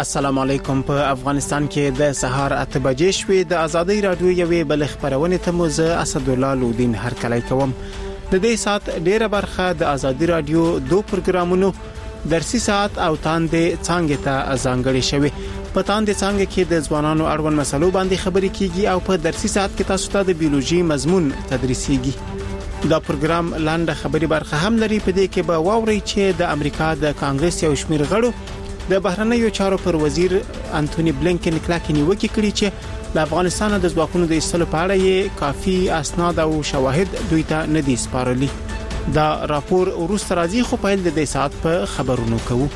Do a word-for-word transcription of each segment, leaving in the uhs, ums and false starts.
السلام علیکم. په افغانستان کې د سهار اته بجې شوې. د ازادي رادیو یوې بل خبرونه ته مو زه اسد الله لودین هر کله کوم. د دې سات ډیره برخه د ازادي رادیو دو پروګرامونو درسي سات او تاندې څنګه ته ځانګړي شوی. په تاندې څنګه کې د ځوانانو اړوند مسلو باندې خبرې کیږي او په درسي سات کې تاسو ته د بیولوژي مضمون تدریسيږي. دا پروګرام لاندې خبري برخه هم لري. په دې کې به واوري چې د امریکا د کانګرس یو شمېر غړو د بهرنیو چارو پر وزیر انټونی بلینکن کلاکې نیوکه کړې چې د افغانستان د ځواکونو د ایستلو په اړه یې کافي اسناد او شواهد دوی ته نه دي سپارلي. دا راپور وروسته راځي خو په دې سات په خبرونو کوو.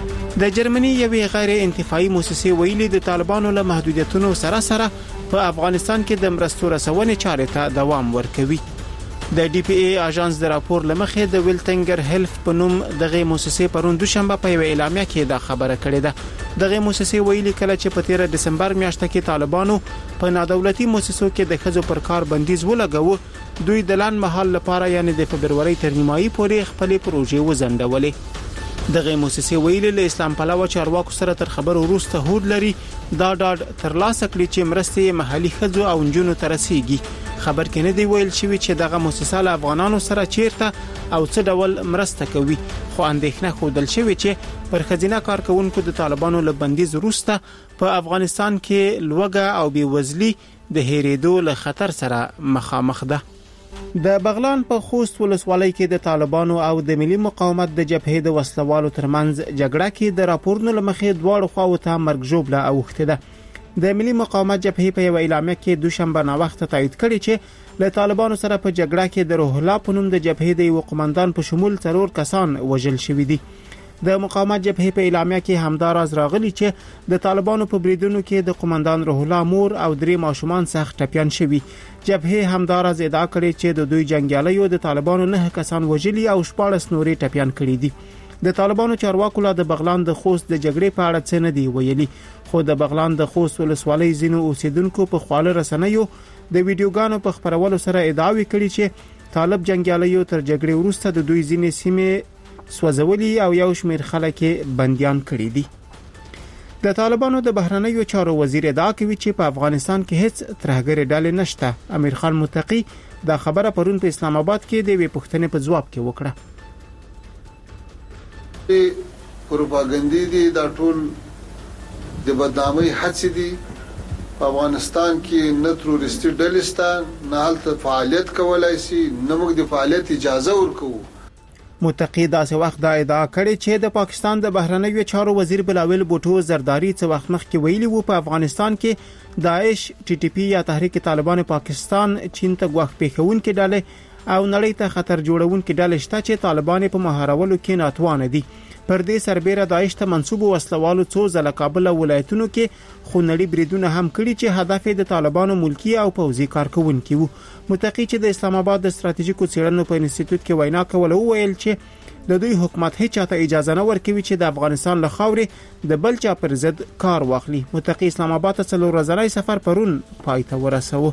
د جرمني یوې غیر انتفاعي مؤسسې ویلي د طالبانو له محدودیتونو سره سره په افغانستان کې د مرستو رسونې چارې ته دوام ورکوي. د ډي پی ای اژانس د راپور لمخې د ویلټنګر هیلث په نوم دغه مؤسسې پرون دوشنبه په یو اعلامیه کې دا خبره کړې ده. دغه مؤسسې ویلي کله چې په تیر دسمبر میاشت کې طالبانو په نادولتي مؤسسو کې د خځو پر کار بندیز ولګاوه، دوی د لاند مهال لپاره یعنی د فبرवरी تر نیمایي پورې خپل پروژې وزندولې. دغه مؤسسې ویلي له اسلام پلوه چارواکو سره تر خبرو وروسته هوډ لري دا ډاډ ترلاسه کړي چې مرستې محلي خځو او نجونو ته رسیږي. خبر کې نه دی ویل شوی چې دغه مؤسسه له افغانانو سره چیرته او څه ډول مرسته کوي، خو اندېښنه خوندل شوی چې پر خزینه کارکونکو د طالبانو له بندیز وروسته په افغانستان کې لوږه او بیوزلي د هېریدو له خطر سره مخامخ ده. د بغلان په خوست ولسوالۍ کې د طالبانو او د ملي مقاومت د جبهې د وسلوالو ترمنځ جګړه کې د راپورونو لمخې دواړو خواو ته مرګ ژوبله اوښته ده. د ملي مقاومت جبهې په یو اعلامیه کې دوشنبه نا وخت تایید کړی چې له طالبانو سره په جګړه کې د روح الله په نوم د جبهې د یو قومندان په شمول څلور کسان وژل شوي دي. د مقاومت جبهې په اعلامیه کې همدار از راغلي چې د طالبانو په بریدونو کې د قومندان روح الله مور او درې ماشومان سخت ټپيان شوي. جبهې همدار از ادعا کړې چې د دوی جنگیالیو د طالبانو نه کسان وژلي او شپږ نورې ټپيان کړي دي. د طالبانو چارواکو لا د بغلان د خوست د جګړې په اړه څه نه دی ویلي، خو د بغلان د خوست ولسوالۍ ځینو اوسیدونکو په خواله رسنیو د ویډیوګانو په خبرولو سره ادعاوې کړي چې طالب جنگیالیو تر جګړې وروسته د دوی ځینې سیمې سوځولي او یو شمېر خلک بنديان کړي دي. د طالبانو د بهرنیو چارو وزیر ادعا کوي چې په افغانستان کې هیڅ ترهګري ډلې نشته. امیر خان متقی دا خبره پرون په اسلام آباد کې د وی پښتنې په جواب کې وکړه. پروپاګاندا دي دا ټول د بدنامۍ هڅې دي. په افغانستان کې نه تروریستي ډلې شته، نه هلته فعالیت کولای شي، نه موږ د فعالیت اجازه ورکوو. متقی داسې وخت دا ادعا کړې چې د پاکستان د بهرنیو چارو وزیر بلاول بوټو زرداری څه وخت مخکې ویلي وو په افغانستان کې داعش، ټي ټي پی یا تحریک طالبان پاکستان، چین ته غوښ پیښونکې ډلې او نړۍ ته خطر جوړونکې ډلې شته چې طالبان په مهارولو کې ناتوانه دي. پر دې سربېره داعش ته منسوب وسلوالو څو ځله کابل ولایتونو کې خونړي بریدونه هم کړي چې هدف د طالبانو ملکی او پوځي کارکونکي وو. متقی چې د اسلام آباد د ستراتیژیکو څېړنو په انسټیټیوټ کې وینا کوله وویل چې د دوی حکومت هیڅ چاته اجازه نه ورکوي چې د افغانستان له خاورې د بل چا پر ضد کار واخلي. متقی اسلام آباد ته څلور ورځنی سفر پرون پای ته ورسوه.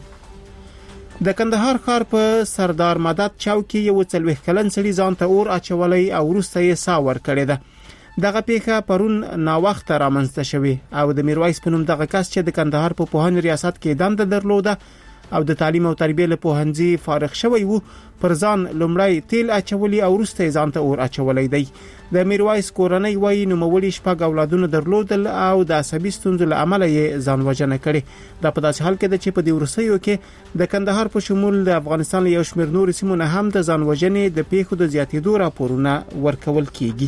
د کندهار ښار په سردار مدد چوک کې یو څلوېښت کلن سړي ځان ته اور اچولی او وروسته یې ساه ورکړې ده. دغه پیښه پرون نا وخت رامنځته شوې او د میرویس په نوم دغه کس چې د کندهار په پوهنې ریاست کې دنده درلوده او د تعلیم او تربیه له پوهنځي فارغ شوی وو، پر ځان لومړی تیل اچولي او وروسته ځان ته اور اچولی دی. د میرویس کورنۍ وایي نوموړي شپږ اولادونه درلودل او د عصبي ستونزو له امله یې ځان وژنه کړې. دا په داسې حال کې ده چې په دې وروستیو کې د کندهار په شمول د افغانستان یو شمېر نور سیمو نه هم د ځان وژنې د پیښو د زیاتېدو راپورونه ورکول کیږي.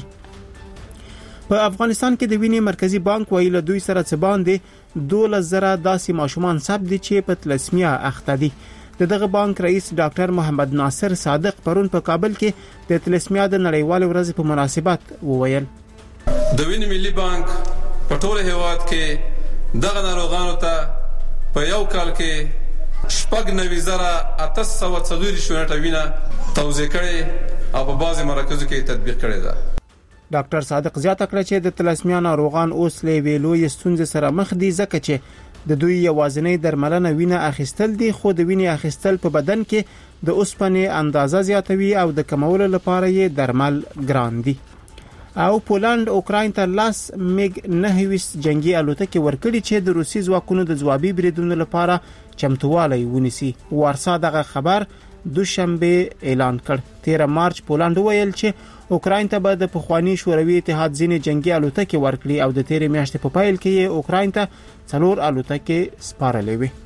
په افغانستان کې د وینې مرکزی بانک وایي له دوی سره څه باندې دولس زره داسې ماشومان ثبت دي چې په تلسمیا اخته دي. د دغه بانک رئیس ډاکټر محمد ناصر صادق پرون په کابل کې د تلسمیا د نړیوال ورځ په مناسبت وویل د وینې ملي بانک په ټول هیواد کې دغه ناروغانو ته په یو کال کې شپږ نوي زره اته سوه څلور شونټه وینه توزیع کړې او په بعضې مراکزو کې تطبیق کړې ده. ډاکټر صادق زیاته کړه چې د تلسمیا ناروغان اوس له ویلوې ستونزې سره مخ دي ځکه چې د دوی یوازینی درملنه وینه اخیستل دي، خو د وینې اخیستل په بدن کې د اوسپنې اندازه زیاتوي او د کمولو لپاره یې درمل ګران دي. او پولند اوکراین ته لاس میګ نه ویس جنگي الوتکې ورکړي چې د روسي ځواکونو د ځوابي بریدونو لپاره چمتووالی ونیسي. وارسا دغه خبر دوشنبه اعلان کړ. تیر مارچ پولند ویل چې اوکراین ته به د پخوانی شوروي اتحاد ځینې جنگي الوتکې ورکړي او د تیر میاشتې په پایل کې اوکراین ته څلور الوتکې سپارلې وي.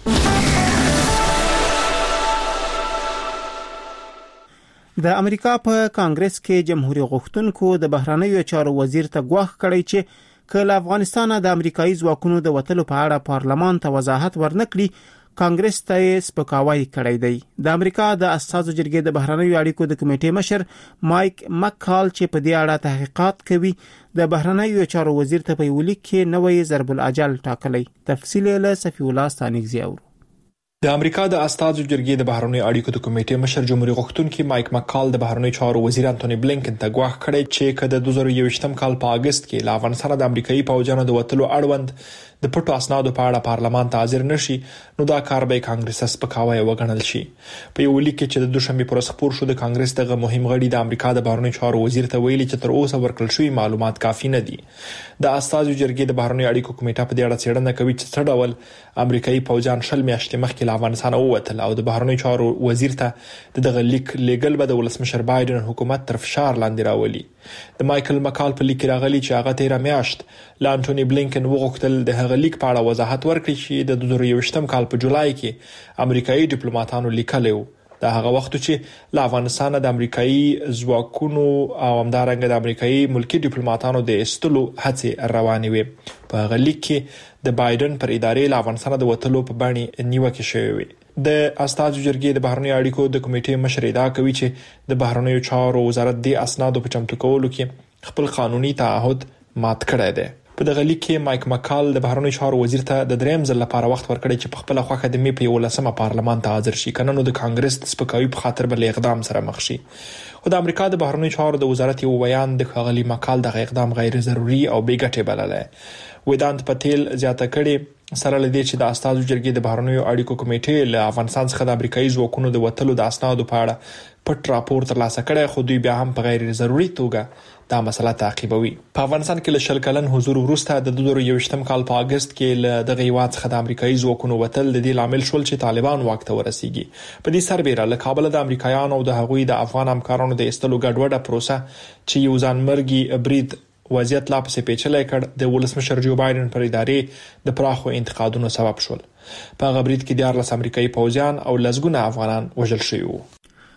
د امریکا په کانګرس کې جمهوریت غوښتونکو د بهرنیو چارو وزیر ته غواړي کړی چې کله افغانستان د امریکایي ځواکونو د وټلو په اړه پارلمان ته وضاحت ورنکړي کانګرس ته سپکاوی کړی دی. د امریکا د اساسو جرګې د بهرنیو اړیکو د کمیټې مشر مایک مکال چې په دې اړه تحقیقات کوي د بهرنیو چارو وزیر ته په ویلي کې نوې ضرب الاجل ټاکلی. تفصیل له صفی الله ستانګزی اورو. د امریکا د اساسو جرګې د بهرنیو اړیکو د کمیټې مشر جمهوریت غوښتونکي مایک مکال د بهرنیو چارو وزیر انټونی بلینکن ته غواړي کړی چې کله د دوه زره یوویشتم کال په اگست کې له افغانستان د امریکایي پوځونو د وټلو اړوند د پټو اسنادو په اړه پارلمان ته حاضر نشي نو دا کار به کانګرس سپکاوی وګڼل شي. په یو لیک کې چې د دوشنبه پر خبر شو د کانګرس دغه مهم غړي د امریکا د بهرنیو چارو وزیر ته ویلي چې تر اوسه ورکړل شوی معلومات کافي نه دي. د اساسو جرګې د بهرنیو اړیکو کمیټه په دې اړه څېړنه کوي چې څه ډول امریکایي پوځان شل میاشتې مخکې له افغانستان ووتل او د بهرنیو چارو وزیر ته دغه لیک لیګل به د ولسمشر بایدن حکومت تر فشار لاندې راولي. د مایکل مکال په لیک راغلی چې هغه تیر میاشت له انټونی بلینکن وغوښتل د هغه لیک په اړه وضاحت ورکړي چې د دوه زره یوویشتم کال په جولای کې امریکایي ډیپلوماټانو لیکلو دا هغه وخت چې له افغانستان د امریکایي ځواکونو او همدارنګه د امریکایي ملکی ډیپلوماټانو د استلو هڅې روانې وي. په هغه لیک کې د بایدن پر ادارې له افغانستان د وټلو په باندې نیوکه شوې وي. د اساسو جرګې د بهرنیو اړیکو د کمیټې مشر ادعا کوي چې د بهرنیو چارو وزارت د اسنادو په چمتو کولو کې خپل قانوني تعهد مات کړی دی. په دغه لیک کې مایک مکال د بهرنیو چارو وزیر ته د دریم ځل لپاره وخت ورکړی چې په خپل خوخه د می په یولسمه پارلمان ته حاضر شي کنه نو د کانګرس د سپکاوي په خاطر بل اقدام سره مخ شي. خو د امریکا د بهرنیو چارو د وزارت یو بیان د خغلی مکال د اقدام غیر ضروري او بې ګټې بللی. ویدانت پټیل زیاته کړي سره لدی چې د اساسو جرګې د بهرنیو اړیکو کمیټې له افغانستان څخه د امریکایي ځواکونو د وټلو د اسنادو په اړه پټ راپور ترلاسه کړي خو دوی بیا هم په غیر ضروري توګه دا مسله تعقیبوي. په افغانستان کې له شل کلن حضور وروسته د دوه زره یوویشتم کال په اگست کې له دغه هیواد څخه د امریکایي ځواکونو وټل د دې لامل شول چې طالبان واک ته ورسیږي. په دې سربېره له کابل د امریکایانو او د هغوی د افغان همکارانو د استلو ګډوډه پروسه چې یو ځانمرګي برید وضعیت لا پسې پیچلې کړ د ولسمشر جو بایدن پر ادارې د پراخو انتقادونو سبب شول. په هغه برید کې دیارلس امریکایي پوځیان او لسګونه افغانان وژل شوي وو.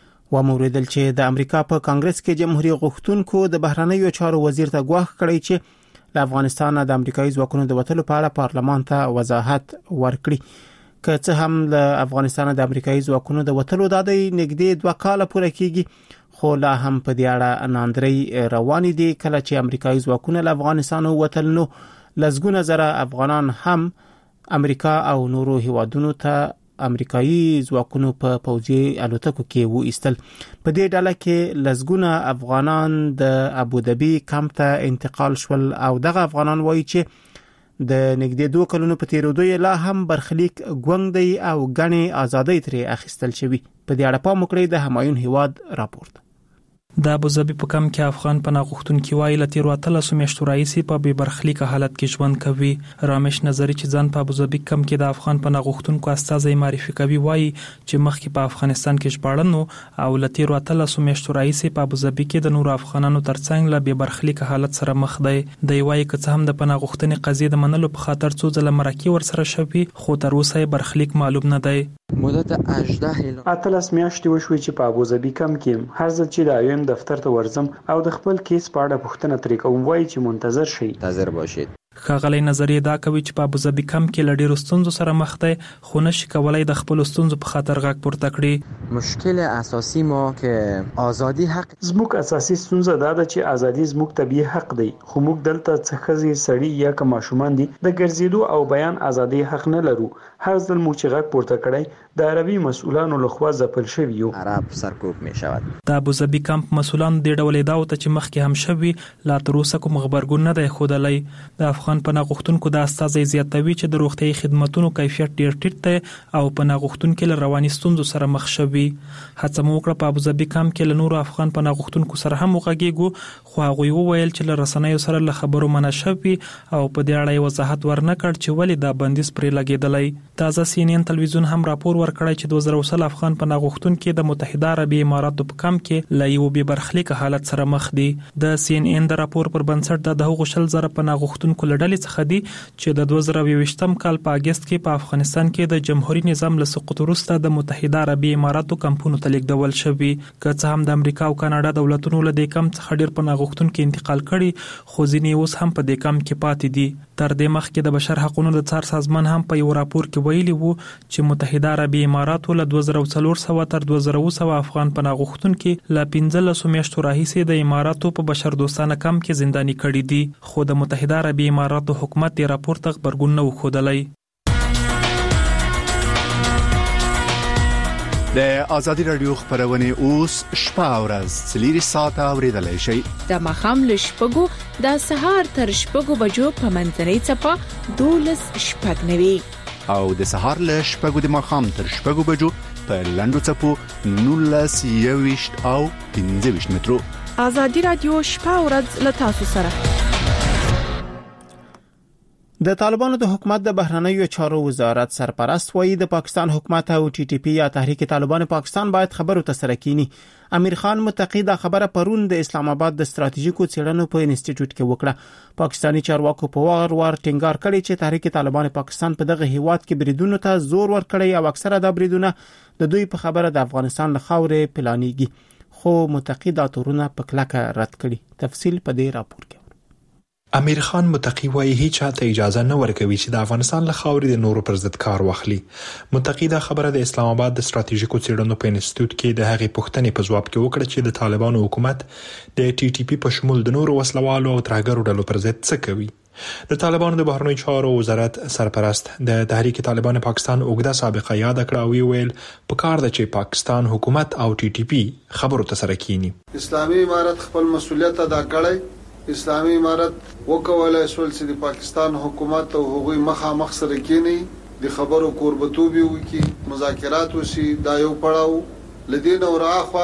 و موریدل چې د امریکا په کانګرس کې جمهوریت غوښتونکو د بهرنیو چارو وزیر ته غواړي کړی چې له افغانستان د امریکایي ځواکونو د وټلو په اړه پارلمان ته وضاحت ورکړي. که څه هم له افغانستان د امریکایي ځواکونو د وټلو د نږدې دوه کال پورې کېږي خو لا هم په دې اړه ناندري روان دي. کله چې امریکایي ځواکونه له افغانستان ووتل نو لسګونه زره افغانان هم امریکا او نورو هیوادونو ته امریکایي ځواکونو په پوځي الوتکو کې وو ایستل. په دې ډله کې لسګونه افغانان د ابوظبي کمپ ته انتقال شول او دغه افغانان وایي چې د نږدې دوه کلونو په تیرېدو لا هم برخلیک ګوند دی او غني ازادۍ ترې اخیستل شوی. په دې اړه پام وکړئ د همایون هیواد راپورټ. د ابوظبي په کم کې افغان پناه غوښتونکي وایي له تیرو اتلسو میاشتو راهیسې په بې برخلیکه حالت کې ژوند کوي. رامش نظري چې ځان په ابوظبي کم کې د افغان پناه غوښتونکو استازی معرفي کوي وایي چې مخکې په افغانستان کې ژباړن او له تیرو اتلسو میاشتو راهیسې په ابوظبي کې د نورو افغانانو ترڅنګ له بې برخلیکه حالت سره مخ دی. دی وایي که څه هم د پناه غوښتنې قضیې د منلو په خاطر څو ځله مرکې ورسره شوي خو تر اوسه یې برخلیک معلوم نه دی. مدت اتلس میاشتې وشوي چې په ابوظبي کم کې هر ځل چې د آی او ام دفتر ته ورځم او د خپل کیس په اړه پوښتنه ترې کوم وایي چې منتظر شئ. منتظر باشید. ښاغلی نظري دا کوي چې په ابوظبي کم کې له ډېرو ستونزو سره مخ دی خو نشي کولی د خپلو ستونزو په خاطر غږ پورته کړي. مشکل اساسي ما که آزادي حق زموږ اساسي ستونزه دا ده چې ازادي زموږ طبیعي حق دی خو موږ دلته څه ښځې سړي یا که ماشومان دي د ګرځېدو او بیان ازادي حق نه لرو. هر ځل موږ چې غږ پورته کړی د عربي مسؤلانو لخوا ځپل شوي یو. عرب سرکوب می شود. د ابوظبي کمپ مسؤلان دې ډول ادعا وته چې مخکې هم شوي لا تر اوسه کوم خبرګون نه دی ښودلی. د افغان افغان پناه غوښتونکو د استازي زیاتوي چې د روغتي خدماتو کیفیت ډیر ټیټ دی او پناه غوښتونکو له رواني ستونزو سره مخ شوي. هڅه مو وکړه په ابوظبي کام کې له نورو افغان پناه غوښتونکو سره هم وغږیږو، خو هغوی وویل چې له رسنیو سره له خبرو منع شوي او په دې اړه وضاحت ورنکړ چې ولې دا بندیز پرې لګیدلی. تازه سی ان ان تلویزیون هم راپور ورکړی چې دوه زره وسل افغان پناه غوښتونکو د متحده عربي اماراتو په کم کې له یو بې برخلیک حالت سره مخ دي. د سی ان ان د راپور پر بنسټ د هغو شل زره پناه غوښتونکو لړلې څخه دي چې د دوه زره یوویشتم کال په اگست کې په افغانستان کې د جمهوریت نظام له سقوط وروسته د متحده عربي اماراتو کمپونو ته لیږدول شوي. که څه هم د امریکا او کاناډا دولتونو له دې کم څخه ډیر پناه غوښتونکو انتقال کړي، خو ځینې اوس هم په دې کم کې پاتې دي. تر دې مخکې د بشر حقوقو د څار سازمان هم په یو راپور کې ویلي وو چې متحده عربي اماراتو له دوه زره څلور سوه تر دوه زره اووه سوه افغان پناه غوښتونکو له پنځلسو میاشتو راهیسې د اماراتو په بشر دوستانه کم کې زنداني کړي دي، خو د متحده عربي اماراتو حکومت د راپور ته غبرګون نه وښودلی. د ازادي رادیو خبرونه اوس شپه او ورځ څلور ساعته اوریدلای شئ. د ماښام له شپږو د سهار تر شپږو بجو په منځنۍ څپه دولس شپږ نوي او د سهار له شپږو د ماښام تر شپږو بجو په لنډو څپو نولس یوویشت او پنځه ویشت مترو. ازادي رادیو شپه او ورځ له تاسو سره. د طالبانو د حکومت د بهرنیو چارو وزارت سرپرست وایي د پاکستان حکومت او ټي ټي پی یا تحریک طالبان پاکستان باید خبرو ته سره کینی. امیر خان متقی دا خبره پرون د اسلام آباد د ستراتیژیکو څېړنو په انسټیټیوټ کې وکړه. پاکستانی چارواکو په وار وار ټینګار کړی چې تحریک طالبان پاکستان په دغه هیواد کې بریدونو ته زور ورکړی او اکثره د بریدونه د دوی په خبره د افغانستان له خاورې پلانېږي، خو متقی دا تورونه په کلکه رد کړي. تفصیل په دې راپور کې. امیر خان متقی وایي هیڅ چاته اجازه نه ورکوي چې د افغانستان له خاورې د نورو پر ضد کار واخلي. متقی دا خبره د اسلام آباد د ستراتیژیکو څېړنو په انسټیټیوټ کې د هغې پوښتنې په ځواب کې وکړه چې د طالبانو حکومت د ټي ټي پی په شمول د نورو وسلوالو او ترهګرو ډلو پر ضد څه کوي. د طالبانو د بهرنیو چارو وزارت سرپرست د تحریک طالبان پاکستان اوږده سابقه یاد کړه او ویل په کار ده چې پاکستان حکومت او ټي ټي پی خبرو ته سره کینی. اسلامي امارت خپل مسؤلیت ادا کړی. اسلامي امارت وکولای شول چې د پاکستان حکومت او هغوی مخامخ سره کینی، د خبرو کوربتوبي وکي، مذاکرات وشي. دا یو پړاو لدین او راخوا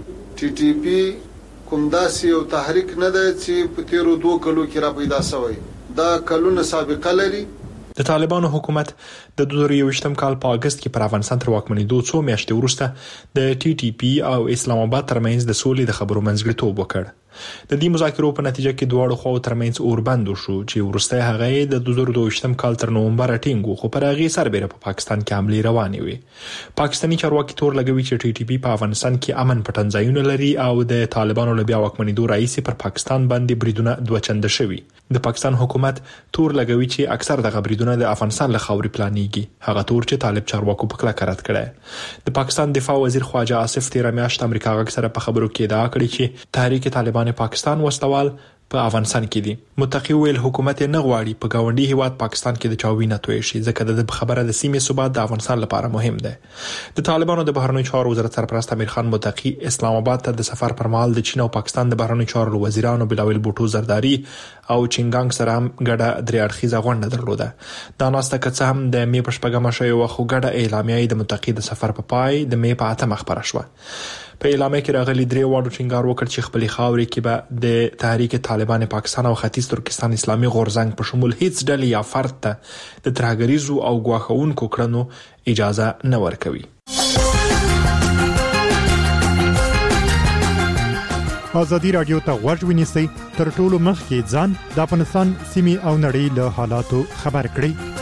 ټي ټي پی کوم داسې یو تحریک نه دی چې په تیرو دوه کلو کې را پیدا شوی. دا کلونه سابقه لري. د طالبانو حکومت د دوه زره یوویشتم کال په اگست کې پر افغانستان تر واکمنېدو څو میاشتې وروسته د ټي ټي پی او اسلام آباد ترمنځ د سولې د خبرو منځګړیتوب وکړ. د دې مذاکرو په نتیجه کې دواړو خواو ترمنځ اوربند شو چې وروسته هغه د دوه زره دوه کال تر نومبر ټینګو، خو پر هغه سربېره په پاکستان کې حمله روانې وي. پاکستاني چارواکي تور لګوي چې ټي ټي پی په افغانستان کې امن پټنځایونه لري او د طالبانو له بیا واکمنېدو راهیسې پر پاکستان باندې بریدونه دوه چنده شوي. د پاکستان حکومت تور لګوي چې اکثر دغه بریدونه د افغانستان له خاورې پلانېږي، هغه تور چې طالب چارواکو په کلکه رد کړی. د پاکستان دفاع وزیر خواجه آصف تیره میاشت امریکا غږ سره په خبرو کې ادعا کړې چې تحریک طالبان پاکستان وسلوال په افغانستان کې دي. متقی ویل حکومت نه غواړي په گاونډي هیواد پاکستان کې د چاوینه توی شي، ځکه د خبره د سیمې ثبات د افغانستان لپاره مهم ده. د طالبانو د بهرنیو چارو وزارت سرپرست امیر خان متقی اسلام آباد ته د سفر پر مهال د چین او پاکستان د بهرنیو چارو وزیرانو بلاول بوټو زرداری او چینګانګ سره هم ګډه درې اړخیزه غونډه درلوده. دا ناسته که څه هم د مې په شپږمه شوې وه، خو ګډه اعلامیه د متقی د سفر په پای د مې په اتمه خپره شوه. په اعلامیه کې راغلي درې واړو ټینګار وکړ چې خپلې خاورې کې به د تحریک طالبان پاکستان او ختیځ ترکستان اسلامي غورځنګ په شمول هیڅ ډلې یا فرد ته د ترهګریزو او ګواښونکو کړنو اجازه نه ورکوي. ازادي رادیو ته غوږ ونیسئ، تر ټولو مخکې ځان د افغانستان سیمې او نړۍ له حالاتو خبر کړئ.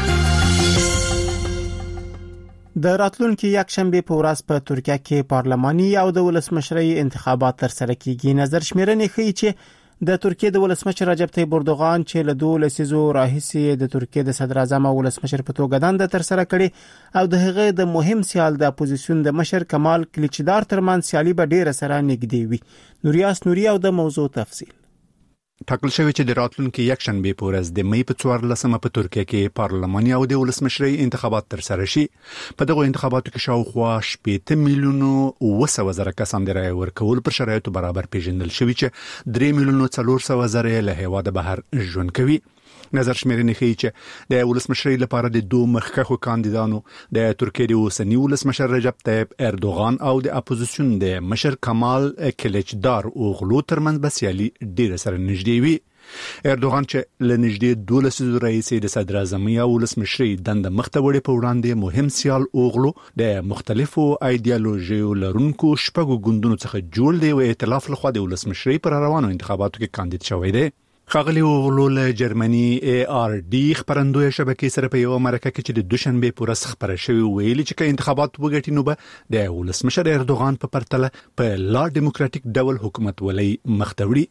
د راتلونکي یک شنبه په ورځ په ترکیه کې پارلماني او د ولسمشرۍ انتخابات ترسره کیږي. نظر شمیرنې ښیي چې د ترکیه د ولسمشر رجب طیب اردوغان چې له دوه لسیزو راهیسې د ترکیه د صدر اعظم او ولسمشر په توګه دنده ترسره کړي او د هغه د مهم سیال د اپوزیسیون د مشر کمال کلیچدار ترمن سیالي به ډیره سره نږدې وي. نوریاس نوري او د موضوع تفصیل. ټاکل شوی چې د راتلونکي یک شنبه په ورځ د مې په څوارلسمه په ترکیه کې پارلماني او د ولسمشرۍ انتخابات ترسره شي. په دغه انتخاباتو کې شاوخوا شپږ میلیونه اوه سوه زره کسان د رایې ورکول پر شرایطو برابر پیژندل شوی چې درې میلیونه څلور سوه زره له هیواده بهر ژوند کوي. نظر شمیرنې ښیي چې د ولسمشرۍ لپاره د دوه مخکښو کاندیدانو د ترکیې د اوسني ولسمشر رجب طیب اردوغان او د اپوزیسیون د مشر کمال کلیچدار اوغلو ترمنځ به سیالي ډیره سره نږدې وي. اردوغان چې لنږدې دوه لسیزو راهیسې د صدر اعظمۍ او ولسمشرۍ دنده مخته وړي په وړاندې مهم سیال اوغلو د مختلفو ایدیالوژیو لرونکو شپږو ګوندونو څخه جوړ دی او ائتلاف لخوا د ولسمشرۍ پر روانو انتخاباتو کې کاندید شوی دی. خاغلی اوغلو له جرمني ای آر ډي خبرندوی شبکې سره په یو مرکه کې چې د دوشنبه پورس خبره شوی ویلي چې که انتخابات وګټي نو به د ولسمشر اردوغان په پرتله په لا ډیموکراتیک ډول حکومت ولې مخته وړي.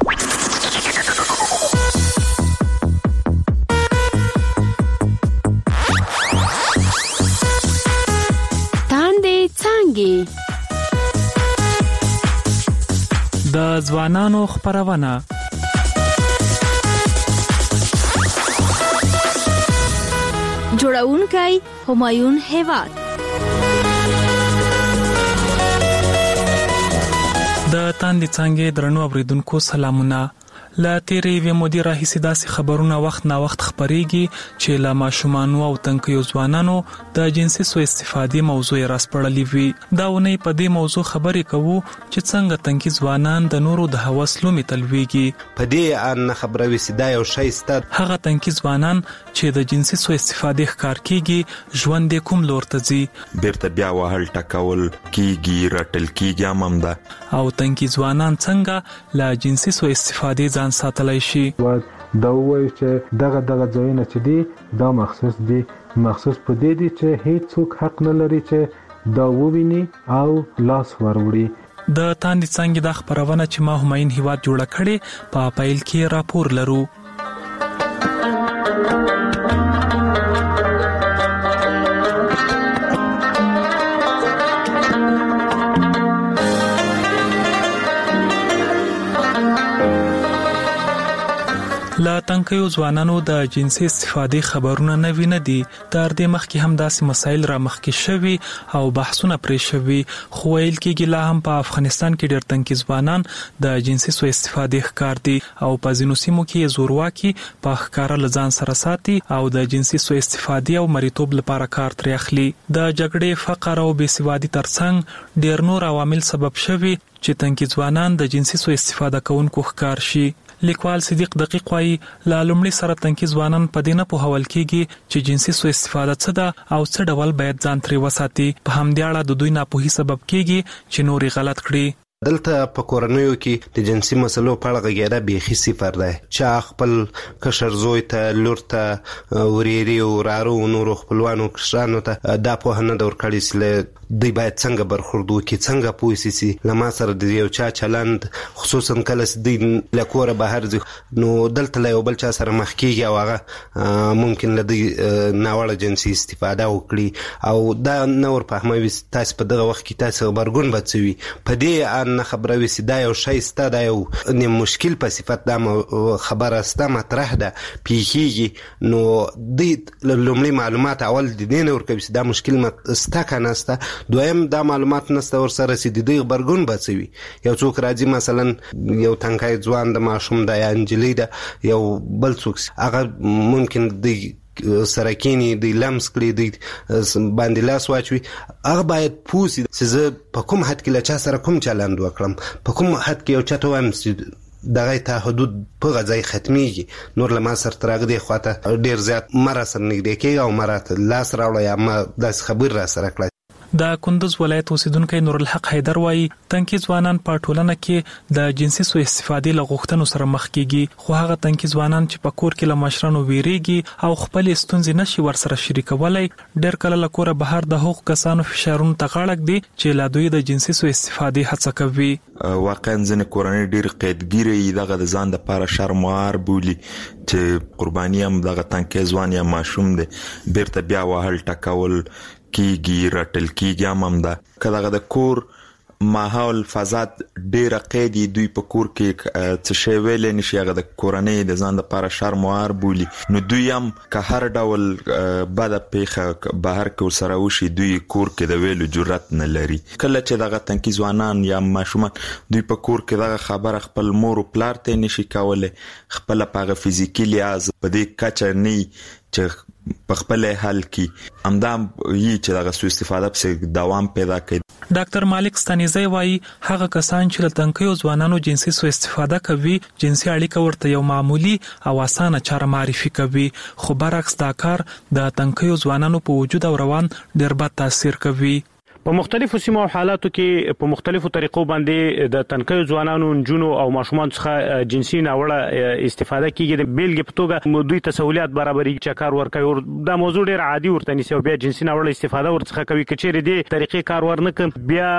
تاندې څانګې د ځوانانو خبرونه جوړونکی همایون هیواد. د تاندې څانګې درنو اوریدونکو سلامونه. لا تیرې وی مودې راهیسې داسې خبرونه وخت نا وخت خبرېږي چې لا ماشومانو او تنکیو ځوانانو د جنسي سوء استفادې موضوع راسپړلې وي. دا ونی په دې موضوع خبرې کوو چې څنګه تنکی ځوانان د نورو د هوس لومې تلويږي. په دې ان خبره وسیدا یو شی ست هغه تنکی ځوانان چې د جنسي سوء استفادې ښکار کیږي ژوند کوم لور ته ځي بیرته بیا وهل ټکول کیږي رټل کیږي هم ده. او تنکی ځوانان څنګه لا جنسي سوء استفادې ځان ساتلای شي. دا وایي چې دغه دغه ځایونه چې دي دا مخصوص دي مخصوص په دې دي چې هیڅوک حق نه لري چې دا وویني او لاس وروړي. د تاندې څنګه د خبرونه چې ما همایون هیواد جوړه کړي په پایل کې راپور لرو. لا تنکیو ځوانانو د جنسي استفادې خبرونه نه ویني دي. تر دې مخکې هم داسې مسایل را مخکې شوي او بحثونه پرې شوي خو ویل کېږي لا هم په افغانستان کې ډېر تنکي ځوانان د جنسي سوء استفادې ښکار دي او په ځینو سیمو کې زورواکي په ښکاره له ځان سره ساتي او د جنسي سوء استفادې او مریتوب لپاره کار ترې اخلي. د جګړې فقر او بېسوادي ترڅنګ ډېر نور عوامل سبب شوي چې تنکي ځوانان د جنسي سوء استفاده کوونکو ښکار شي. لیکوال صدیق دقیق وايي لا لومړی سره تنکي ځوانان په دې نه پوهول کېږي چې جنسي سوء استفاده څه ده او څه ډول باید ځان ترې وساتي. په همدې اړه د دوی ناپوهي سبب کېږي چې نوري غلط کړي. دلته په کورنیو کې د جنسي مسلو په اړه غږیدا بیخي صفر ده. چا خپل کشر زوی ته لور ته وريري او رارو نور خپلوانو کشرانو ته دا په نه دور کړی سله دی باید څنګه برخورد وکړي څنګه پوه شي لما سره د یو چا چلند خصوصا کله چې د لکوره بهر ځي نو دلته له یو بل چا سره مخ کیږي او هغه ممکن له دې ناوړه جنسي استفاده وکړي او دا نور په هموي تاسو په دغه وخت کې تاسو برګون بچوي په دې ان خبره وسی دا یو شی ست دا یو نه مشکل په صفت دا خبره ست مطرح ده پیخیږي نو د لومړي معلومات اول د دین ورکوي دا مشکل ست کنه ست دویم دا معلومات نسته ور سره سي د دې برګون بچوي. یو څوک راځي مثلا یو تنکای ځوان د ماشوم د انجلی د یو بل څوک هغه ممکن د سرکینی د لمس کړی د باندې لاس واچوي هغه باید پوسی چې زه په کوم حد کې لچا سره کوم چلند وکړم په کوم حد کې یو چاته وایم چې دغه ته حدود په غځای ختميږي نور لمه سر ترغ دی خواته ډیر زیات مرسر نږدې کېږي او مرات لاس راوړی یا ما داس خبر را سره کړی. د کندوز ولایت اوسیدونکو نور الحق حیدر وايي تنکي ځوانان په ټولنه کې د جنسي سوء استفادې لغوښتنو سره مخ کیږي خو هغه تنکي ځوانان چې په کور کې له مشرانو ویریږي او خپل ستونزې نشي ورسره شریکولای ډېر کله له کوره بهر د حقوق کسانو فشارونو ته غاړک دي چې لا دوی د جنسي سوء استفادې هڅه کوي. واقعا ځنې کورنۍ ډېر قیدګیري دغه د ځان د لپاره شرموار بولي چې قرباني هم دغه تنکي ځوان یا ماشوم دی بیرته بیا وهل ټکول کیږي رټل کیږي هم هم ده کله د کور ماحول فضا ډیره قیدی دوی په کور کې څه شی ویل نشي هغه د کورنۍ د ځان لپاره شرموار بولی نو دوی هم که هر ډول بد پیخه بهر کې سره وشي دوی کور کې د ویلو جرأت نه لري کله چې دغه تنکي ځوانان یا ماشومان دوی په کور کې دغه خبره خپل مور او پلار ته نشي کولای خپل په فزیکی لحاظ په دې کچه نه چې په خپل حل کې امدام یي چې دغه سوء استفاده په دوام پیدا کوي. ډاکټر مالک ستانیزی وایي هغه کسان چې له تنکیو ځوانانو جنسي سوء استفاده کوي جنسي اړیکه ورته یو معمولی او اسانه چاره معرفي کوي خو برعکس دا کار د تنکیو ځوانانو په وجود او روان ډېر بد تاثیر کوي. په مختلفو سیمو او حالاتو کې په مختلفو طریقو باندې د تنکیو ځوانانو نجونو او ماشومان څخه جنسي ناوړه استفاده کیږي د بیلګې په توګه دوی ته سہولیات برابري چې کار ورکوي دا موضوع ډیر عادي ورته نیسي او بیا جنسي ناوړه استفاده ورڅخه کوي کچېره دي طریقې کار ورنکم بیا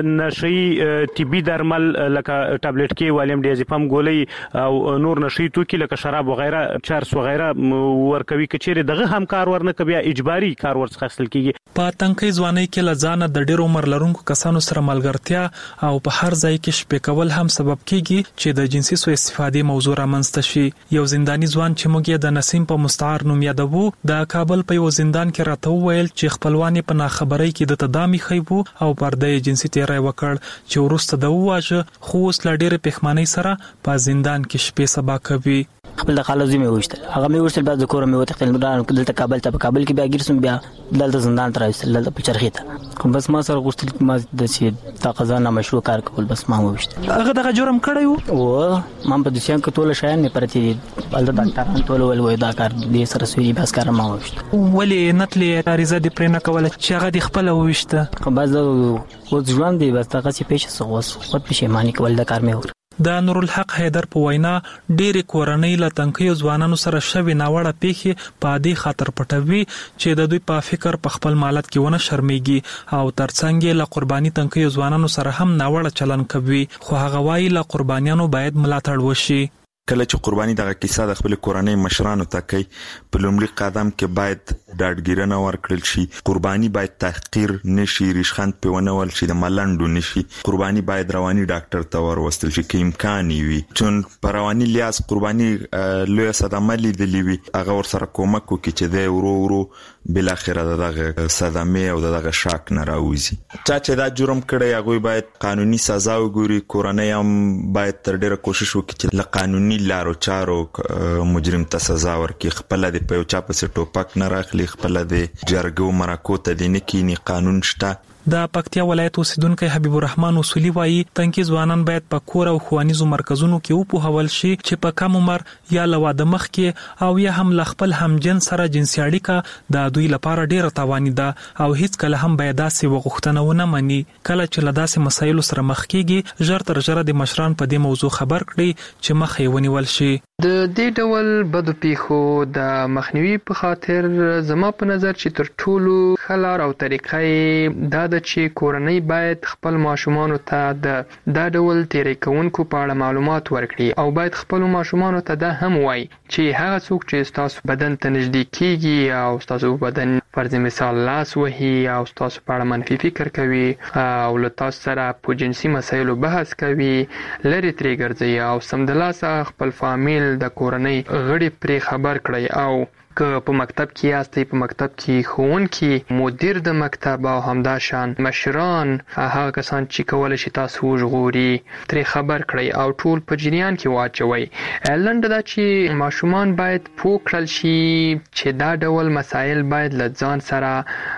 نشي طبي درمل لکه ټابلیټ کې والیم ډیازپام ګولۍ او نور نشي توکي لکه شراب وغیرہ چرس وغیرہ ورکوي کچېره دغه هم کار ورنکوي بیا اجباري کار ورڅخه اخیستل کیږي. په تنکي ځواني کې لزانه د ډېر عمر لرونکو کسانو سره ملګرتیا او په هر ځای کې شپې کول هم سبب کیږي چې د جنسي سوء استفادې موضوع رامنځته شي. یو زنداني ځوان چې موږ د نسیم په مستعار نوم یادوو د کابل په یو زندان کې راته وویل چې خپلوان په ناخبرۍ کې د تدامي خیبو او پرده جنسي تیری وکړ چې ورسته د واجه خو اوس لا ډېر پښمنۍ سره په زندان کې شپې سبا کوي. خپل د خالو زمي وشتل هغه مې وشتل بعد کور مې وتختل دلته کابل ته په کابل کې بیا ګرسم بیا دلته زندان تر وشتل دلته په چرخیته کوم بس ما سره غوښتل ما د سي تا قزانه مشروع کار کول بس ما وشتل هغه دغه جرم کړی وو ما په دسیان کې ټول شایان مې پرتی بل د ډاکټران ټول ول وای دا کار دې سره سوي بس کار ما وشتل ولې نتلې اړیزه دې پرې نه کوله چې هغه دې خپل وشته خو بس او ځوان دی بس هغه چې پېښه سغوس خو پښیمانی کول دا کار مې وکړ. د نور الحق حیدر په وینا ډېری کورنۍ له تنکیو ځوانانو سره شوي ناوړه پیښې په دې خاطر پټوي چې د دوی په فکر په خپل مالت کې ونه شرمېږي او ترڅنګ له قرباني تنکیو ځوانانو سره هم ناوړه چلن کوي خو هغه وايي له قربانیانو باید ملاتړ وشي. کله چې قرباني دغه کیسه د خپل کورنۍ مشرانو ته کوي په لومړي قدم کې باید ډاډګیرنه ورکړل شي قرباني باید تحقیر نشي ریشخند په ونول شي د ملنډو نشي قرباني باید رواني ډاکټر ته وروستل شي کې امکان وي چون په رواني لیاس قرباني لوی صدمه لیدلې وي هغه ور سره کومک وکړي چې د ورو ورو بل اخره دغه صدمه او دغه شاک نه راوځي. چا چې دا جرم کړی هغه باید قانوني سزا وګوري کورنۍ هم باید تر ډیره کوشش وکړي چې له قانوني لارو چارو مجرم ته سزا ورکړي خپل د په چا په ټوپک نه راخلي خپل د جرګو مرکو ته د نکینی قانون شته. د پکتیا ولایت اوسیدونکو حبیب الرحمن اصولي وایي تنکي ځوانان باید په کور او ښوونیزو مرکزونو کې وپوهول شي چې په کم عمر یا له واده مخکې او یا هم له خپل همجن سره جنسي اړیکه د دوی لپاره ډیره تاواني ده او هیڅ کله هم باید داسې وغوښتنه ونه مني. کله چې له داسې مسایلو سره مخ کیږي ژر تر ژره د مشران په دې موضوع خبر کړي چې مخ یې ونیول شي. د دې ډول بدو پیښو د مخنیوي په خاطر زما په نظر چې تر ټولو ښه لار او طریقه دا ده چې کورنۍ باید خپل ماشومانو ته د دا ډول تیری کوونکو په اړه معلومات ورکړي او باید خپل ماشومانو ته دا هم وایي چې هغه څوک چې تاسو بدن ته نږدې کیږي او تاسو بدن فرض مثال لاس وهي او تاسو په اړه منفي فکر کوي او له تاسو سره په جنسي مسایلو بحث کوي لری ترې ګرځي او سمدلاسه خپل فامیل د کورنۍ غړي پرې خبر کړئ او که په مکتب کې یاستئ په مکتب کې ښوونکي مدیر د مکتب او همدا شان مشران هغه کسان چې کولی شي تاسو وژغوري ترې خبر کړئ او ټول په جریان کې واچوئ. لنډه دا چې ماشومان باید پوه کړل شي چې دا ډول مسایل باید له ځان سره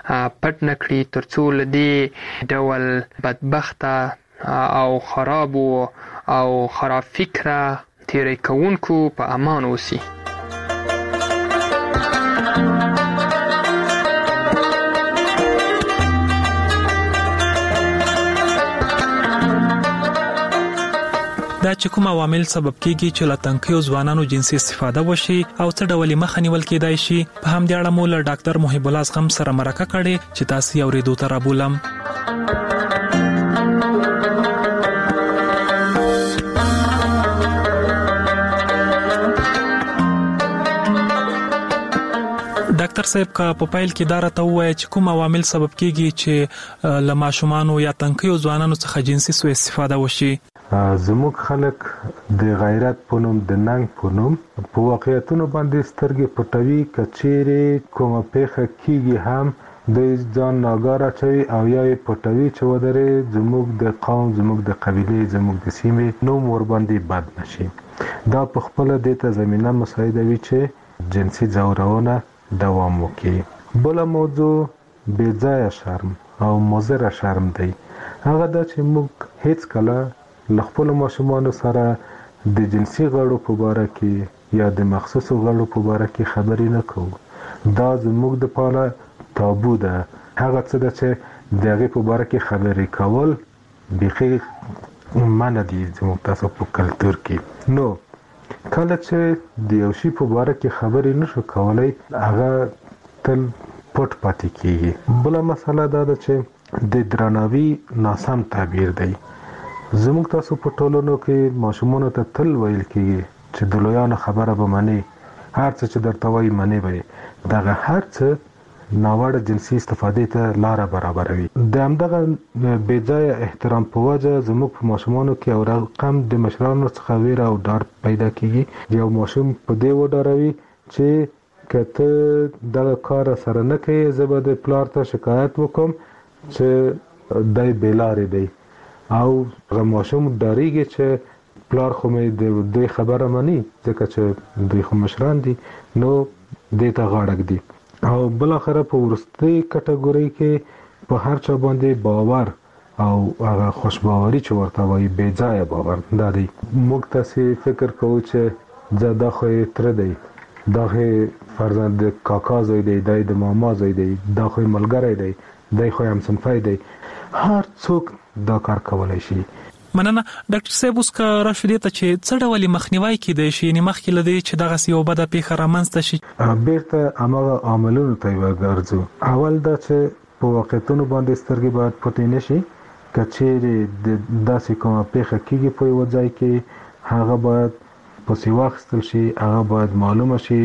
پټ نه کړي تر څو له دې ډول بدبخته او خرابو او خراب فکره تیری کوونکو په امان اوسي. دا چې کوم عوامل سبب کیږي چې له تنکیو ځوانانو جنسي استفاده وشي او څه ډول مخه نیول کېدای شي په همدې اړه مو له ډاکټر محب الله اصغم سره مرکه کړې چې تاسو یې اورېدو ته رابولم. ډاکټر ډاکټر صاحب کا په پایل کې دا راته وایي چې کوم عوامل سبب کیږي چې ل ماشومان یا تنکیو ځوانانو څخه جنسي سوء استفاده وشي؟ زموږ خلک د غیرت په نوم د ننګ په نوم په واقعیتونو باندې سترګې پټوي، کچېرې کومه پیښه کیږي هم د ځان ناګاره چوي او یا یې پټوي چې ودرې زموږ د قوم، زموږ د قبیلې، زموږ د سیمې نوم ور باندې بد نشي. دا په خپل د ته زمينه مساعدوي چې جنسي ځورونه دوام وکړي. بل موضوع بې ځایه شرم او مضر شرم دی. هغه دا چې موږ هیڅ کله لخپل ماشومان سره د جنسي غړو په باره کې یا د مخصوصو غړو په باره کې خبرې نه کوو. دا زموږ د پاره تابو ده. هغه څه ده چې دغه په باره کې خبرې کول بيخي منع دي زموږ تاسو په کلچر کې. نو کله چې د یو شی په باره کې خبرې نشو کولای هغه تل پټ پاتې کیږي. بل مسله دا ده چې د درناوي ناسم تعبیر دی. زموږ تاسو په ټولنو کې ماشومان ته تل ویل کیږي چې د لویانو خبره به مني، هر څه چې درته وایي مني به. دغه هر څه ناوړه جنسي استفادې ته لار برابروي. د همدغه بې ځایه احترام په وجه زموږ په ماشومانو کې او رقم د مشرانو څخه ویره او ډار پیدا کیږي. یو ماشوم په دې وډاروي چې کته دغه کار سره نه کوي زه به د پلار ته شکایت وکم چې دای بلاره دی، او غماشم داریږي چې پلار خو مې د دوی خبره مني ځکه چې دوی خو مشران دي، نو دې ته غاړک دي. او بل اخره په ورستي کټګوري کې په هر چا باندې باور او هغه خوشباوري چې ورته وایي بې ځایه باور دا دی. موږ تاسو فکر کوو چې زدا خو تر دی، دا فرزند د کاکا زوی دی، د ماما زوی دی، دا خو ملګری دی، دا خو هم صنفای دی. هر څوک دا کار کولای شي. مننه ډاکټر صاحب. اوس کا را شو دي ته چې څه ډول مخنیوي کیدای شي، یعنی مخکې لدی چې دغه سیو بده پیښه رامنځته شي؟ بیرته هغه عملونو ته ورغورځو. اول دا چې په واقعیتونو باندې سترګې باید پټې نشي. کچېرې د داسې کومه پیښه کیږي په یو ځای کې هغه باید په سی واخستل شي، هغه باید معلومه شي،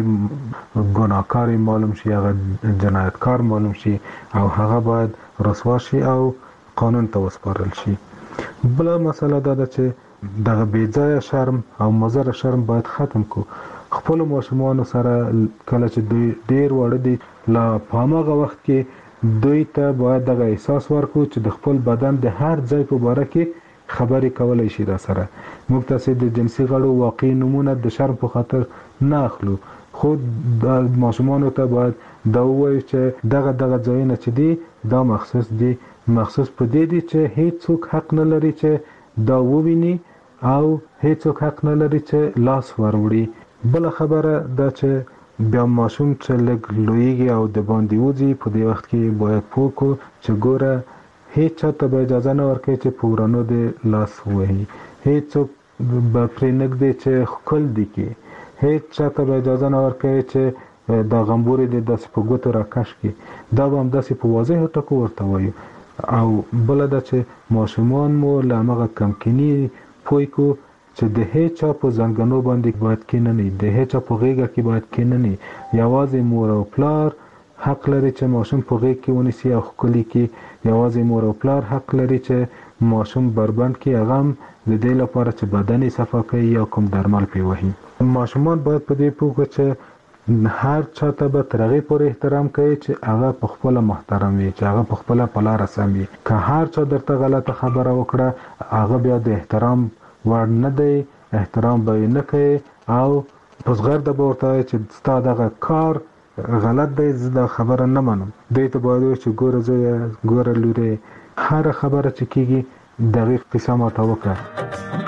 ګناهکار معلوم شي، هغه جنایتکار معلوم شي او هغه باید رسوا شي او قانون ته وسپارل شي. بل مسله دا ده چې دغه بې ځایه شرم او مضر شرم باید ختم کو. خپل ماشومان سره کله چې دوی ډیر وړ دي لا پامغه وخت کې دوی ته باید دغه احساس ورکو چې د خپل بدن د هر ځای په اړه کې خبرې کولای شي. را سره موږ تاسو د جنسي غړو واقعي نمونه د شرم په خاطر نه اخلو، خو د ماشومان ته باید دا وایي چې دغه دغه ځایونه چې دي دا مخصوص دي، مخصوص په دې دي چې هیڅوک حق نه لري چې دا وویني او هیڅوک حق نه لري چې لاس وروړي. بل خبره دا چې بیا ماشوم چې لږ لویږي او د باندې وځي په دې وخت کې باید پوه کو چې ګوره هیڅ چاته به اجازه نه ورکړي چې په ورانو د لاس ووهي، هیڅوک به پرې نږدې چې خپل دي کې، هیڅ چاته به اجازه نه ورکړي چې دا غمبوري د داسې په ګوتو راکش کې. دا به هم داسې په واضح ټکو ورته وایو. او بل دا چې ماشومان مو لامغه کمکینی پوي کو چې د هیڅ په زنګنو باندې باید کېنني، د هیڅ په غیږه کې باید کېنني. یوازې مور او پلار حق لري چې ماشوم په غیږ کې ونیسي او خولي کې. یوازې مور او پلار حق لري چې ماشوم بربند کې هغه د دې لپاره چې بدن یې صفا کوي یا کوم درمل پی وهي. ماشومان باید په دې پوه چې هر چاته به ترغه پر احترام کوي چې هغه په خپل محترم وي، چې هغه په خپل په لار سم وي. که هر چا درته غلطه خبره وکړه هغه بیا د احترام وړ نه دی، احترام به نه کوي او پسغر د ورته چې ستا دغه کار غلط دی، زه دا خبره نه منم. دې ته باید چې ګوره زه ګوره لوري هر خبره چې کیږي دغه قصه ماته وکړه.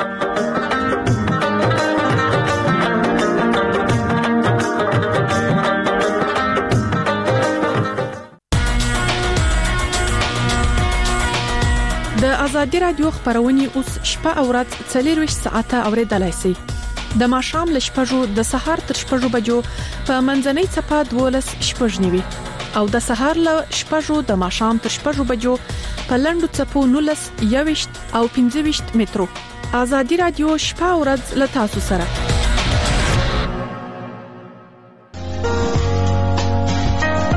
د ازادي رادیو خبرونه اوس شپه او ورځ څلور ساعته اوریدلای شئ. د ماښام ل شپږو د سهار تر شپږو بجو په منځنۍ چپه دولس شپږنیوي او د سهار ل شپږو د ماښام تر شپږو بجو په لندو چپو نولس یويشت او پنځه ویشت مترو. ازادي رادیو شپه او ورځ ل تاسو سره.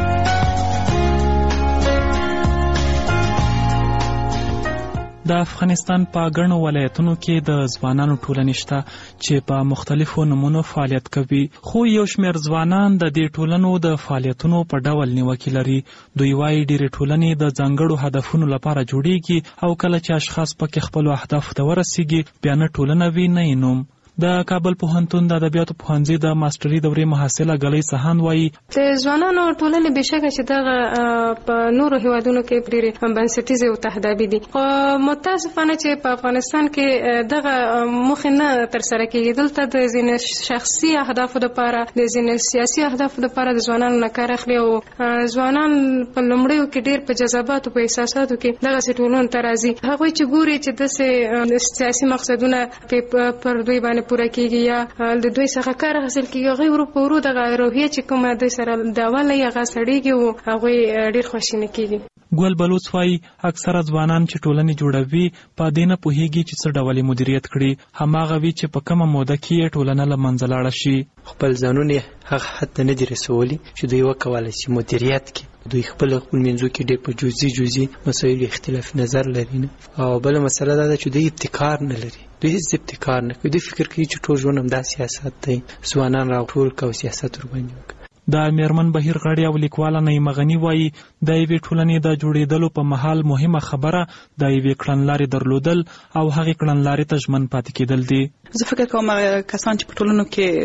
د افغانستان په ګڼو ولایتونو کې د ځوانانو ټولنې شته چې په مختلفو نمونو فعالیت کوي، خو یو شمېر ځوانان د دې ټولنو د فعالیتونو په ډول نیوکې لري. دوی وايي ډېرې ټولنې د ځانګړو هدفونو لپاره جوړیږي او کله چې اشخاص پکې خپلو اهدافو ته ورسیږي بیا نه ټولنه وي نه یې نوم. د کابل پوهنتون د ادبیاتو پوهنځي د ماستري دورې محصله ګلۍ سهان وايي د ځوانانو ټولنې بشکه چې دغه په نورو هیوادونو کې ډېرې بنسټیزې او تهدابي دي، خو متاسفانه چې په افغانستان کې دغه موخې نه ترسره کېږي. دلته د ځینې شخصي اهدافو لپاره د ځینې سیاسي اهدافو لپاره د ځوانانو نه کار اخلي او ځوانان په لومړیو کې ډېر په جذباتو په احساساتو کې دغسې ټولنو ته راځي. هغوی چې ګوري چې داسې سیاسي مقصدونه پر دوی باندې پوره کیږي یا د دوی څخه کار حاصل کیږي، هغوی ورو په ورو دغه روحیه چې کومه دوی سره د اول نه هغه سړېږي او هغوی ډېر خواشینه کیږي. ګل بلوڅ وايي اکثره ځوانان چې ټولنې جوړوي په دې نه پوهېږي چې څه ډول مدیریت کړي، هماغه وي چې په کومه موده کې ټولنه له منځه لاړه شي. خپل ځانونه هغه حد ته نه دي رسولي چې دوی وکولی شي مدیریت کړي. دوی خپل خپل منځو کې ډېر په جزئي جزئي مسایلو اختلاف نظر لري نه. او بله مسله دا ده چې دوی ابتکار نه لري، دوی هیڅ ابتکار نه کوي. دوی فکر کوي چې ټول ژوند همدا سیاست دی، ځوانان راټول کړه او سیاست ورباندې وکړه. د میرمن بهیر غړي او لیکواله نعیمه غني وايي د یوې ټولنې د جوړېدلو په مهال مهمه خبره د یوې کړنلارې درلودل او هغې کړنلارې ته ژمن پاتې کېدل دي. زه فکر کوم کسان چې په ټولنو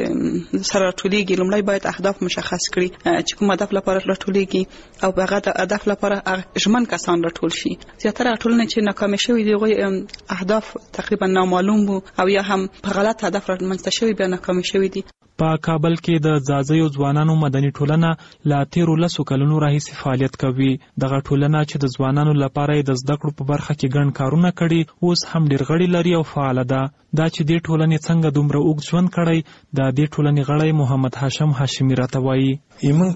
کې سره راټولېږي لومړی باید اهداف مشخص کړي چې کوم هدف لپاره راټولېږي او په هغه هدف لپاره ژمن کسان راټول شي. زیاتره ټولنې چې ناکامې شوي دي هغوی اهداف تقریبا نامعلوم وو او یا هم په غلط هدف رامنځته شوي بیا ناکامې شوي دي. په کابل کې د ځاځیو ځوانانو مدني ټولنه لا تیرو لسو کلونو راهیسې فعالیت کوي. دغه ټولنه چې د ځوانانو لپاره د زده کړو په برخه کې ګڼ کارونه کړي اوس هم ډېر غړي لري او فعاله ده. دا چې دې ټولنې څنګه دومره اوږد ژوند کړی د دې ټولنې غړی محمد هاشم هاشمي راته وایي موږ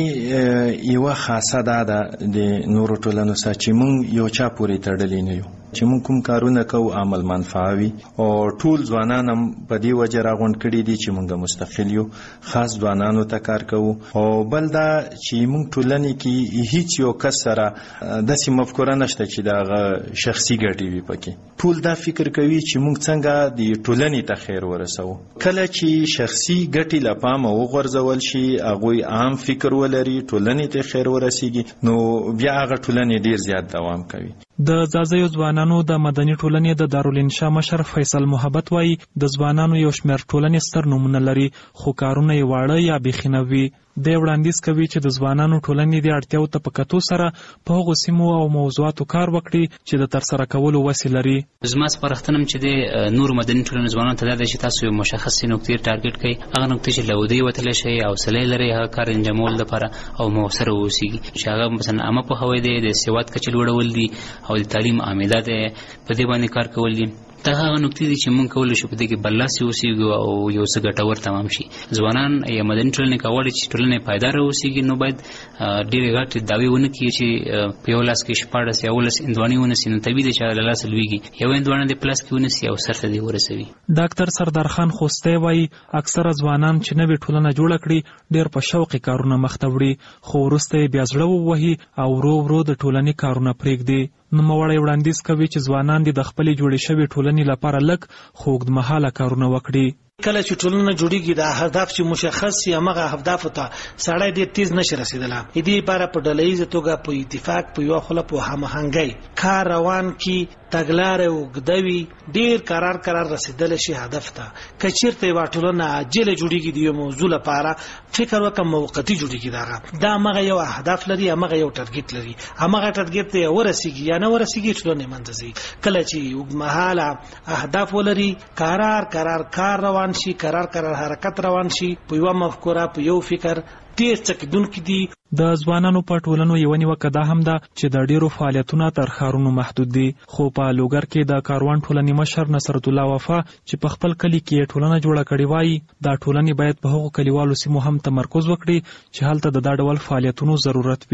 ټولنې یوه خاصه دا ده د نورو ټولنو سره چې موږ یو چا پورې تړلي نه یو، چې موږ کوم کارونه کوو عمل منفعه وي او ټول ځوانان هم په دې وجه راغونډ کړي دي چې موږ مستقل یو، خاص ځوانانو ته کار کوو. او بل دا چې موږ ټولنې کې هیڅ یو کس سره داسې مفکوره نشته چې د هغه شخصي ګټې وي پکې. ټول دا فکر کوي چې موږ څنګه د ټولنې ته خیر ورسوو. کله چې شخصي ګټې له پامه وغورځول شي، هغوی عام فکر ولري، ټولنې ته خیر ورسیږي، نو بیا هغه ټولنې ډیر زیات دوام کوي. د ځاځیو ځوانانو د مدني ټولنې د دارالانشا مشر فیصل محبت وايي د ځوانانو یو شمېر ټولنې ستر نومونه لري خو کارونه یې واړه یا بیخي نه وي. دی وړاندیز کوي چې د ځوانانو ټولنې د اړتیاو ته په کتو سره په هغو سیمو او موضوعاتو کار وکړي چې د ترسره کولو وسې لري. زما سپارښتنه چې د نورو مدني ټولنې ځوانانو ته دا ده چې تاسو یو مشخصې نقطې ټارګټ کړئ، هغه نقطې چې له ودې وتلی شئ، حوصله لرئ هغه کار انجامولو لپاره او مؤثره واوسیږي، چې هغه مثلا عامه پوهاوی دی، د سواد کچه لوړول دي او د تعلیم عامده دی، په دې باندې کار کول دي. دا هغه نقطې دي چې موږ کولی شو په دې کې برلاسي اوسېږو او یو څه ګټور تمام شي. ځوانان یا مدني ټولنې که غواړي چې ټولنه پایداره اوسېږي نو باید ډېرې غټې دعوې ونه کړي چې په یو لاس کې شپاړس یا اوولس هندواڼې ونیسي، نو طبیعي دی چې له لاسه لوېږي. یو هندواڼه دې په لاس کې ونیسي او سر ته دې ورسوي. ډاکټر سردار خان خوستی وایي اکثره ځوانان چې نوې ټولنه جوړه کړي ډېر په شوقي کارونه مخ ته وړي، خو وروسته یې بیا زړه ووهي او ورو ورو د ټولنې کارونه پرېږدي. نوموړی وړاندیز کوي چې ځوانان دې د خپلې جوړې شوې ټولنې لپاره لږ خو اوږدمهاله کارونه وکړي. کله چې ټولنه جوړیږي د هدف چې مشخص شي هغه اهداف ته سړی ډېر تیز نشي رسیدلی. دې لپاره په ډلهییزه توګه په اتفاق په یوه خوله په هماهنګۍ کار روان کړي، تګلارې اوږده وي، ډېر قرار قرار رسیدلی شي هدف ته. که چېرته یوه ټولنه عاجله جوړیږي د یو موضوع لپاره فکر وکړه موقتي جوړیږي، دغه دا همغه یو اهداف لري، همغه یو ټارګټ لري، همغه ټارګټ ته ورسیږي یا نه ورسیږي ټولنې منځ ځي. کله چې اوږدمهاله اهداف ولري، قرار قرار کار روان شي، قرار قرار حرکت روان شي، په یوه مفکوره په یو فکر ډېر څه کېدونکي دي. د ځوانانو په ټولنو یوه نیوکه دا هم ده چې د ډېرو فعالیتونه تر ښارونو محدود دي. خو په لوګر کې د کاروان ټولنې مشر نصرت الله وفا چې په خپل کلي کې ټولنه جوړه کړې وایي دا ټولنې باید په هغو کلیوالو سیمو هم تمرکز وکړي چې هلته د دا ډول فعالیتونو ضرورت وي.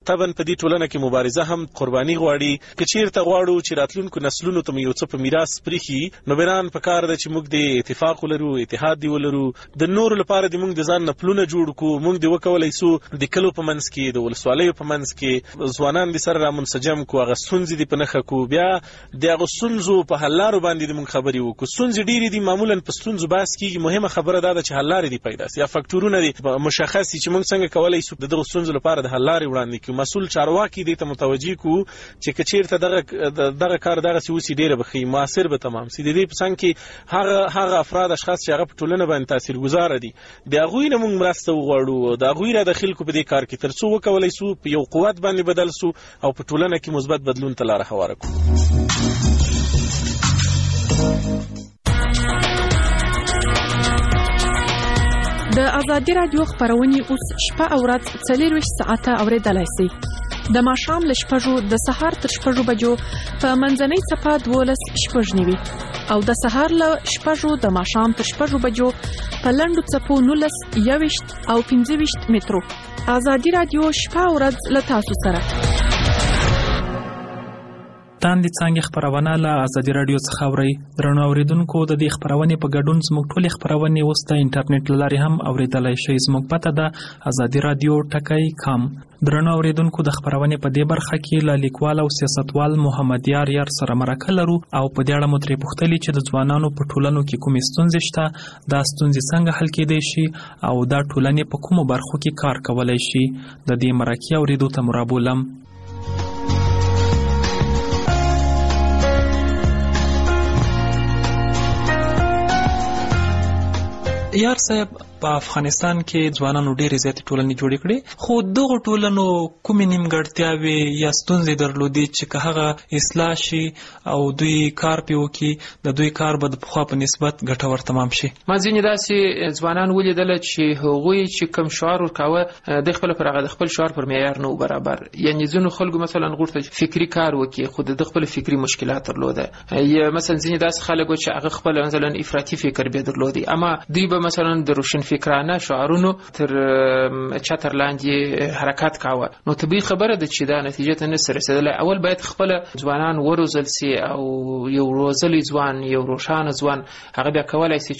طبعا په دې ټولنه کې مبارزه هم قرباني غواړي. که چیرته غواړو چې راتلونکو نسلونو ته یو څه په میراث پرېښي نو بران په کار ده چې موږ د اتفاق ولرو، اتحاد دی ولرو، د نور لپاره د موږ د ځان نه پلونه جوړ کړو. موږ د وکولای سو د کلو په منځ کې د ولسوالیو په منځ کې ځوانان د سره را منسجم کو، هغه ستونزې دي په نښه کو، بیا د هغه ستونزو په حل لارو باندې د موږ خبرې وکړو. ستونزې ډېرې دي، معمولا په ستونزو بحث کېږي، مهمه خبره دا ده چې حل لارې دي پیدا سي یا فکټورونه دي مشخص چې موږ څنګه کولای سو د دغه ستونزو لپاره د حل لارې وړاندې کړو. مسؤل چارواکي دې ته متوجي کو چې که چیرته دغه دغه کار دغه سی وسی ډیره بخي موثر به تمام سي. د دې په څنګه کې هغه هغه افراد اشخاص چې هغه په ټولنه باندې تاثیرګذار دي د هغوی نه موږ مرسته وغواړو، د هغوی را داخل کو په دې کار کې ترڅو وکولای سو په یو قوت باندې بدل سو او په ټولنه کې مثبت بدلون ته لار هواره کړو. د ازادي رادیو خبرونه اوس شپه او ورځ څلور ساعته اوریدلای شئ. د ماښام له شپږو د سهار تر شپږو بجو په منځنۍ صفه دولس شپږ نیوي او د سهار له شپږو د ماښام تر شپږو بجو په لنډو صفو نولس یويشت او پنځه ویشت مترو. ازادي رادیو شپه او ورځ له تاسو سره. تاندې څنګه خبرونه له ازادي رادیو څخه اوري. درنو اوریدونکو د دې خبرونه په ګډون زموږ ټولې خبرونه اوس د انټرنیټ لارې هم اوریدلای شئ. زموږ پته ده ازادي رادیو ټکای کام. درنو اوریدونکو د خبرونه په دې برخه کې له لیکوال او سیاستوال محمد یار یار سره مرکه لرو او په دې اړه مو ترې پوښتلي چې د ځوانانو په ټولنو کې کومې ستونزې شته، دا ستونزې څنګه حل کېدای شي او دا ټولنې په کومو برخو کې کار کولای شي. د دې مرکې اوریدو ته مرابولم. یار صاحب، په افغانستان کې ځوانانو ډېرې زیاتې ټولنې جوړې کړې، خو دغه ټولنو کومې نیمګړتیاوې یا ستونزې درلودې چې که هغه اصلاح شي او دوی کار پې وکړي د دوی کار به د پخوا په نسبت ګټور تمام شي. ما ځینې داسې ځوانان ولیدله چې هغوی چې کوم شعار ورکاوه د خپل پر هغه د خپل شعار پر معیار نه برابر. یعنې ځینو خلکو مثلا غوښتل فکري کار وکړي خو د خپل فکري مشکلات درلوده، یا مثلا ځینې داسې خلک و چې هغه خپل مثلا افراطي فکر به درلودي، اما دوی به مثلا د روشن فکرانه شعارونو تر چتر لاندې حرکت کاوه. نو طبیعي خبره ده چې دا نتیجه ته نه رسیدله. اول باید خپل ځوانان وروزل سي او یو روزلي ځوان، یو روشانه ځوان هغه بیا کولای شي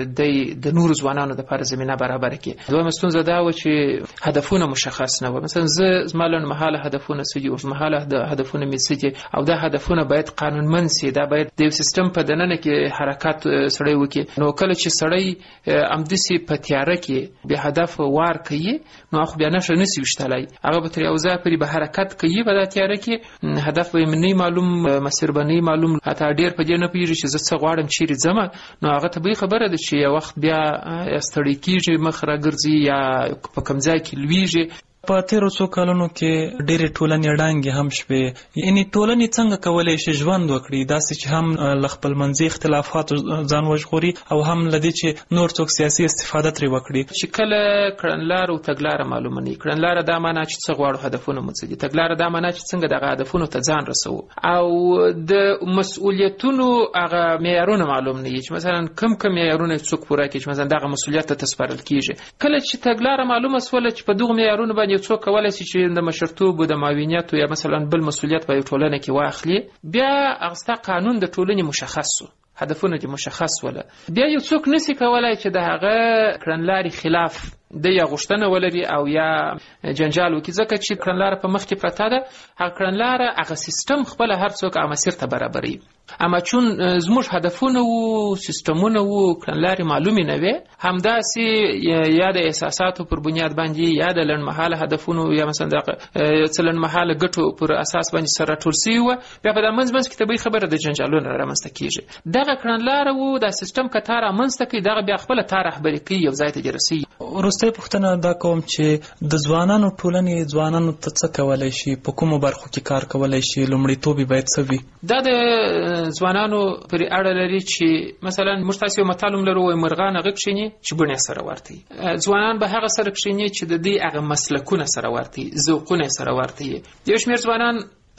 چې د نور ځوانانو لپاره زمينه برابر کړي. دویمه ستونزه دا و چې هدفونه مشخص نه و. مثلا زه زمالن محاله هدفونه سدي او محاله د هدفونه می سدي او دا هدفونه باید قانونمن سي، دا باید د سیستم په دننه کې حرکت سړی وکړي. نو کله چې سړی امدسي په تیاره کې به هدف وار کوي نو خو بیا نشه نسی وشتلای، هغه به تر یو ځای پرې به حرکت کوي په تیاره کې، هدف به نه معلوم، مسیر به نه معلوم، حتی ډیر په دې نه پیږي چې زه څه غواړم چیرې ځم. نو هغه طبیعي خبره ده چې یو وخت بیا ستړی کیږي، مخ راګرځي یا په کوم ځای کې لویږي. په تیرو څو کلونو کې ډېرې ټولنې ړنګې هم شوې، یعنې ټولنې څنګه کولی شي ژوند وکړي داسې چې هم له خپلمنځي اختلافاتو ځان وژغوري او هم له دې چې نور څوک سیاسي استفاده ترې وکړي. چې کله کړنلاره او تګلاره معلومه نه وي، کړنلاره دا معنا چې څه غواړو هدفونه مو څه دي، تګلاره دا معنا چې څنګه دغه هدفونو ته ځان رسوو، او د مسؤلیتونو هغه معیارونه معلوم نه وي چې مثلا کم کم معیارونه څوک پوره کړي چې مثلا دغه مسؤلیت ته تسپارل کیږي. کله چې تګلاره معلومه سوله چې په دغه معیارونو باندې څوک کولای شي چې د مشرتوب او د معاونیت یا مثلا بل مسؤلیت په ټولنه کې واخلي، بیا هغه قانون د ټولنې مشخص وو، هدفونه دې مشخص وله، بیا یو څوک نسی کولای چې د هغه کړنلارې خلاف د یا غوښتنه ولري او یا جنجال وکړي، ځکه چې کړنلاره په مخ کې پرته ده. هغه کړنلاره هغه سیستم خپل هر څوک هغه مسیر ته برابري، اما چون زموږ هدفونه وو، سیستمونه وو، کړنلارې معلومې نه وي، همداسې یا د احساساتو پر بنیاد باندې یا د لنډمهاله هدفونو یا مثلا د څه لنډمهاله ګټو پر اساس باندې سره راټول سوي وه، بیا په دا منځ منځ کې طبیعي خبره د جنجالونه رامنځته کېږي. دغه کړنلاره وو، دا سیستم که تا رامنځته کړي دغه بیا خپله تا رهبري کوي، یو ځای ته دې رسوي. وروستۍ پوښتنه دا کوم چې د ځوانانو ټولنې ځوانانو ته څه کولی شي، په کومو برخو کې کار کولی شي، لومړیتوب یې باید څه وي؟ دا د ځوانانو پرې اړه لري چې مثلا موږ تاسې یو متل هم لرو، وایي مرغان هغه کښېني چې بڼې سره ورته وي. ځوانان به هغه سره کښېني چې د دې هغه مسلکونه سره ورته وي، ذوقونه سره ورته وي. یو شمېر ځوانان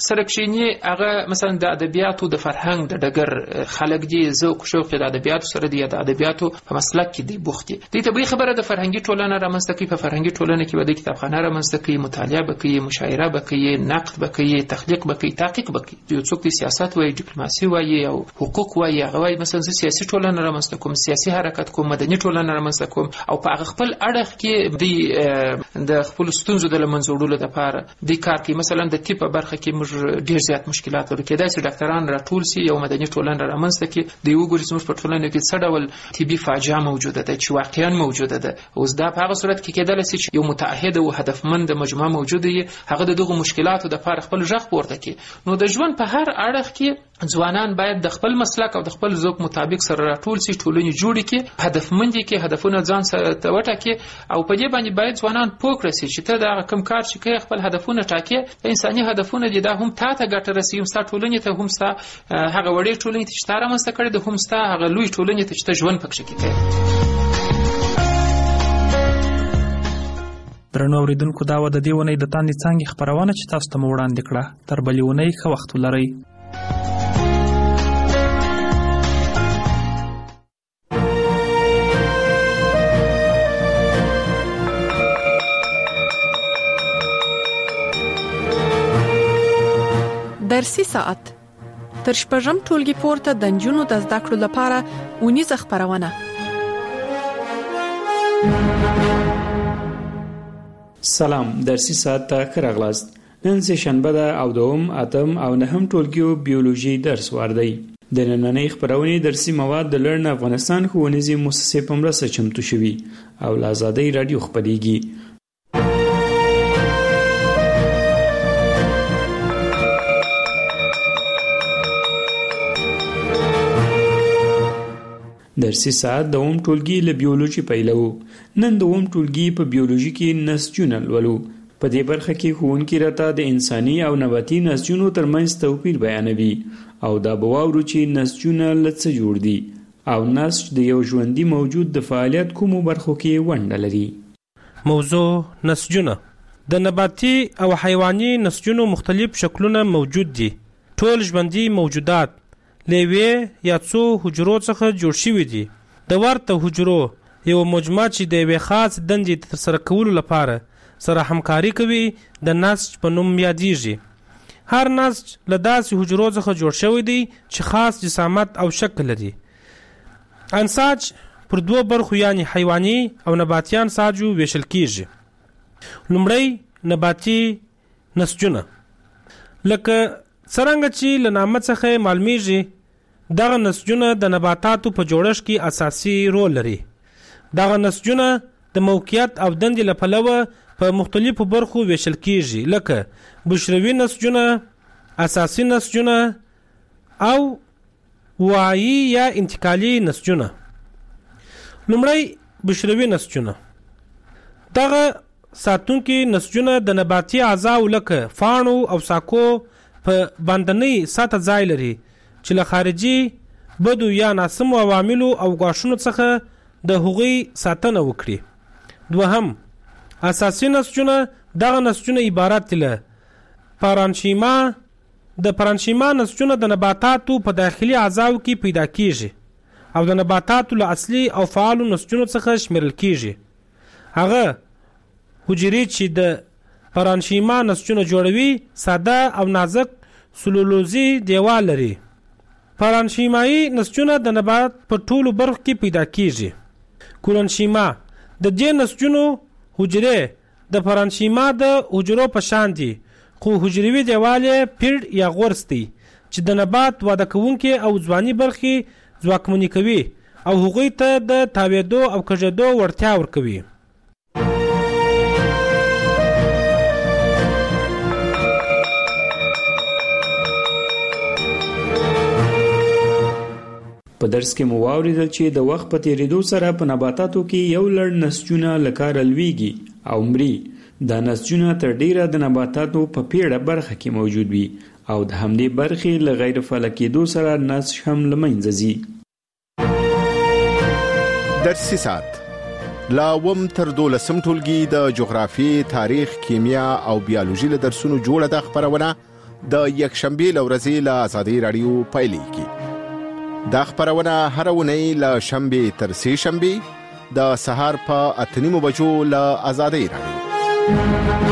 سره کښینی هغه مثلا د ادبیاتو د فرهنګ د ډګر خلک دي ذوق شوق د ادبیاتو سره دی د ادبیاتو په مسلک کې دی بوختي دي ته به خبره د فرهنګي ټولنه رامنځته کوي په فرهنګي ټولنه کې به د کتابخانه رامنځته کوي مطالعه به کوي مشاعره به کوي نقد به کوي تخلیق به کوي تحقیق به کوي یو څوک د سیاست وایي ډیپلوماسي وایي او حقوق وایي هغه وایي مثلا سیاسي ټولنه رامنځته کوم سیاسي حرکت کوم مدني ټولنه رامنځته کوم او په هغه خپل اړخ کې د د خپل ستونزو د لمنځوړلو لپاره د کار کې مثلا د طب برخه کې موږ ډیر زیات مشکلات لرو کېدای شي ډاکټران راټول سي یو مدني ټولنه رامنځته کې د یو ګوري زموږ په ټولنه کې څه ډول طبي فاجعه موجوده ده چې واقعا موجوده ده اوس دا په هغه صورت کې کېدای شي چې یو متعهد او هدفمند مجموعه موجوده وي هغه د دغه مشکلاتو د لپاره خپل ځخ پورته کړي نو د ژوند په هر اړخ کې ځوانان باید د خپل مسلک او د خپل ذوق مطابق سره راټول سي ټولنې جوړې کړي هدفمند کې هدفونه ځان سره وټاکي او په دې باندې باید ځوانان پوه کړي چې ته دا کوم کار چې کوي خپل هدفونه ټاکي انساني هدفونه دي دا هم تا ته ګټه رسوي هم ستا ټولنې ته هم ستا هغه وړې ټولنې ته چې تا رامنځته کړې ده هم ستا هغه لوی ټولنې ته چې ته ژوند پکښې کوې درنو اوریدونکو دا و د دې ونې د تاندې څانګې خپرونه چې تاسو ته مو وړاندې کړه تر بلې ونې ښه وخت ولرئ درسي ساعت تر شپږم ټولګي پورته د نجونو د زده کړو لپاره ونیزه خپرونه سلام درسي ساعت ته ښه راغلاست نن سه شنبه ده او دوم اتم او نهم ټولګیو بیولوژي درس واردی د نننۍ خپرونې درسي مواد د لرن افغانستان ښوونیزې مؤسسې په مرسته چمتو شوي او له آزادۍ رادیو خپرېږي درسي ساعت د اوم ټولګي له بیولوژي پیلو نن د اوم ټولګي په بیولوژي کې نسجونه لولو په دې برخه کې ښوونکي راته د انساني او نباتي نسجونو ترمنځ توپیر بیانوي او دا به واورو چې نسجونه له څه جوړ دي او نسج د یو ژوندي موجود د فعالیت کومو برخو کې ونډه لري موضوع نسجونه د نباتي او حیواني نسجونو مختلف شکلونه موجود دي ټول ژوندي موجودات لیوی یا څو حجرو څخه جوړ شوي دي د ورته حجرو یو مجموعه چې د یوې خاص دندې ترسره کولو لپاره سره همکاري کوي د نسج په نوم یادیږي هر نسج له داسې حجرو څخه جوړ شوی دی چې خاص جسامت او شکل لري انساج پر دوه برخو یعنی حیواني او نباتي انساجو ویشل کیږي لومړی نباتي نسجونه لکه څرنګه چې له نامه څخه معلومیږي دغه نسجونه د نباتاتو په جوړښت کې اساسي رول لري دغه نسجونه د موقعیت او دندې له پلوه په مختلفو برخو ویشل کیږي لکه بشروي نسجونه اساسي نسجونه او وعي یا انتقالي نسجونه لومړی بشروي نسجونه دغه ساتونکي نسجونه د نباتي اعضاو لکه فاڼو او ساکو په باندنۍ سطح ځای لري چې له خارجي بدو یا ناسمو عواملو او غواښونو څخه د هغوی ساتنه وکړي دوهم اساسي نسجونه دغه نسجونه عبارت دي له پارانشیما د پارانشیما نسجونه د نباتاتو په داخلي اعضاو کې پیدا کیږي او د نباتاتو له اصلي او فعالو نسجونو څخه شمیرل کیږي هغه حجرې چې د پارانشیما نسجونه جوړوي ساده او نازک سلولوزي دیوال لري پارانشیمایي نسجونه د نبات په ټولو برخو کې پیدا کیږي کورنشیما د دې نسجونو حجرې د پارانشیما د حجرو په شان دي خو حجروي دیوال پیړ یا غورس دی چې د نبات واده کوونکې او ځواني برخې ځواکمنې کوي او هغوی ته د تاویدو او کږېدو وړتیا ورکوي په درس کې مو واوریدل چې د وخت په تیریدو سره په نباتاتو کې یو لړ نسجونه له کاره لویږي او مري دا نسجونه تر ډیره د نباتاتو په پیړه برخه کې موجود وي او د همدې برخې له غیر فعال کېدو سره نسج هم له منځه ځي درسي ساعت لا وم تر دولسم ټولګي د جغرافي تاریخ کیمیا او بیولوژي له درسونو جوړه د خبرونه د یکشنبه لورځي له ازادي رادیو پایلیږي. دا خبرونه هر ونی له شنبه تر سه شنبه د سهار په اتنیمو بجو له ازادي رادیو.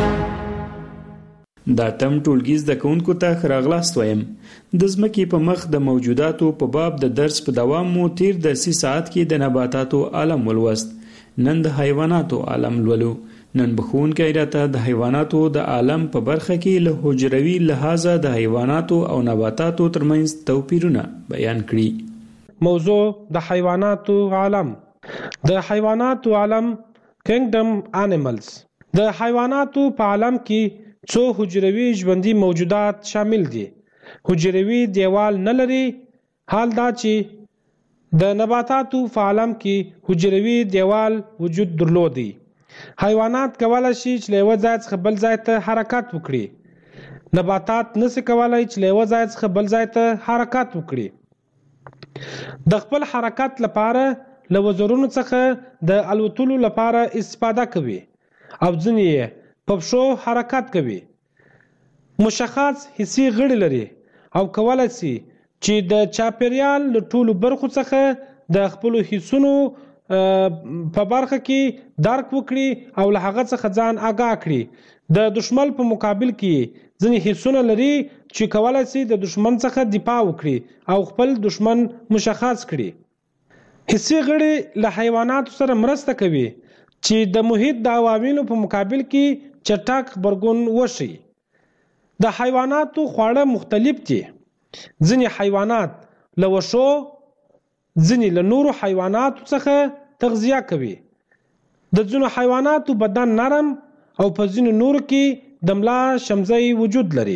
دا تم ټولګیز د کونکو ته خراغلاست وایم. د ځمکې په مخ د موجوداتو په باب د درس په دوام مو تیر درسي ساعت کې د نباتاتو عالم ولوست. نن د حیواناتو عالم لولو. نن بخون کې راته د حیواناتو د عالم په برخه کې له حجروي لحاظه د حیواناتو او نباتاتو ترمنځ توپیرونه بیان کړي. موضوع د حیواناتو عالم. د حیواناتو عالم کینګډم انیملز. د حیواناتو په عالم کې څو حجروي ژوندي موجودات شامل دي. حجروي دیوال نه لري. حال دا چې د نباتاتو په عالم کې حجروي دیوال وجود درلودي. حیوانات کولای شي چې له یو ځای څخه بل ځای ته حرکت وکړي. نباتات نشي کولای چې له یو ځای څخه بل ځای ته حرکت وکړي. د خپل حرکت لپاره له وزرونو څخه د الوتلو لپاره استفاده کوي او ځینې په پښو حرکت کوي. مشخص حسي غړي لري او کولای شي چې د چاپیریال له ټولو برخو څخه د خپل حسونو په برخه کې درک وکړي او له هغه څخه ځان آگاه کړي. د دشمن په مقابل کې ځینې حسونه لري چې کولای شي د دشمن څخه دفاع وکړي او خپل دشمن مشخص کړي. حسي غړي له حیواناتو سره مرسته کوي چې د محیط د عواملو په مقابل کې چټک غبرګون وشي. د حیواناتو خواړه مختلف دي. ځینې حیوانات له وښو، ځینې له نورو حیواناتو څخه تغذیه کوي. د ځینو حیواناتو بدن نرم او په ځینو نورو کې د ملا شمزۍ وجود لري.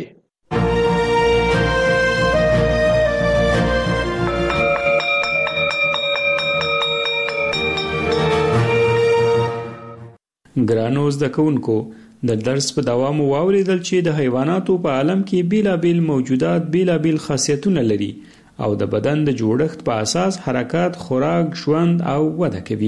ګرانو زده کوونکو، د درس په دوام واوریدل چې د حیواناتو په عالم کې بیلابیل موجودات بیلابیل خاصیتونه لري او د بدن د جوړښت په اساس حرکات، خوراک، ژوند او وده کوي.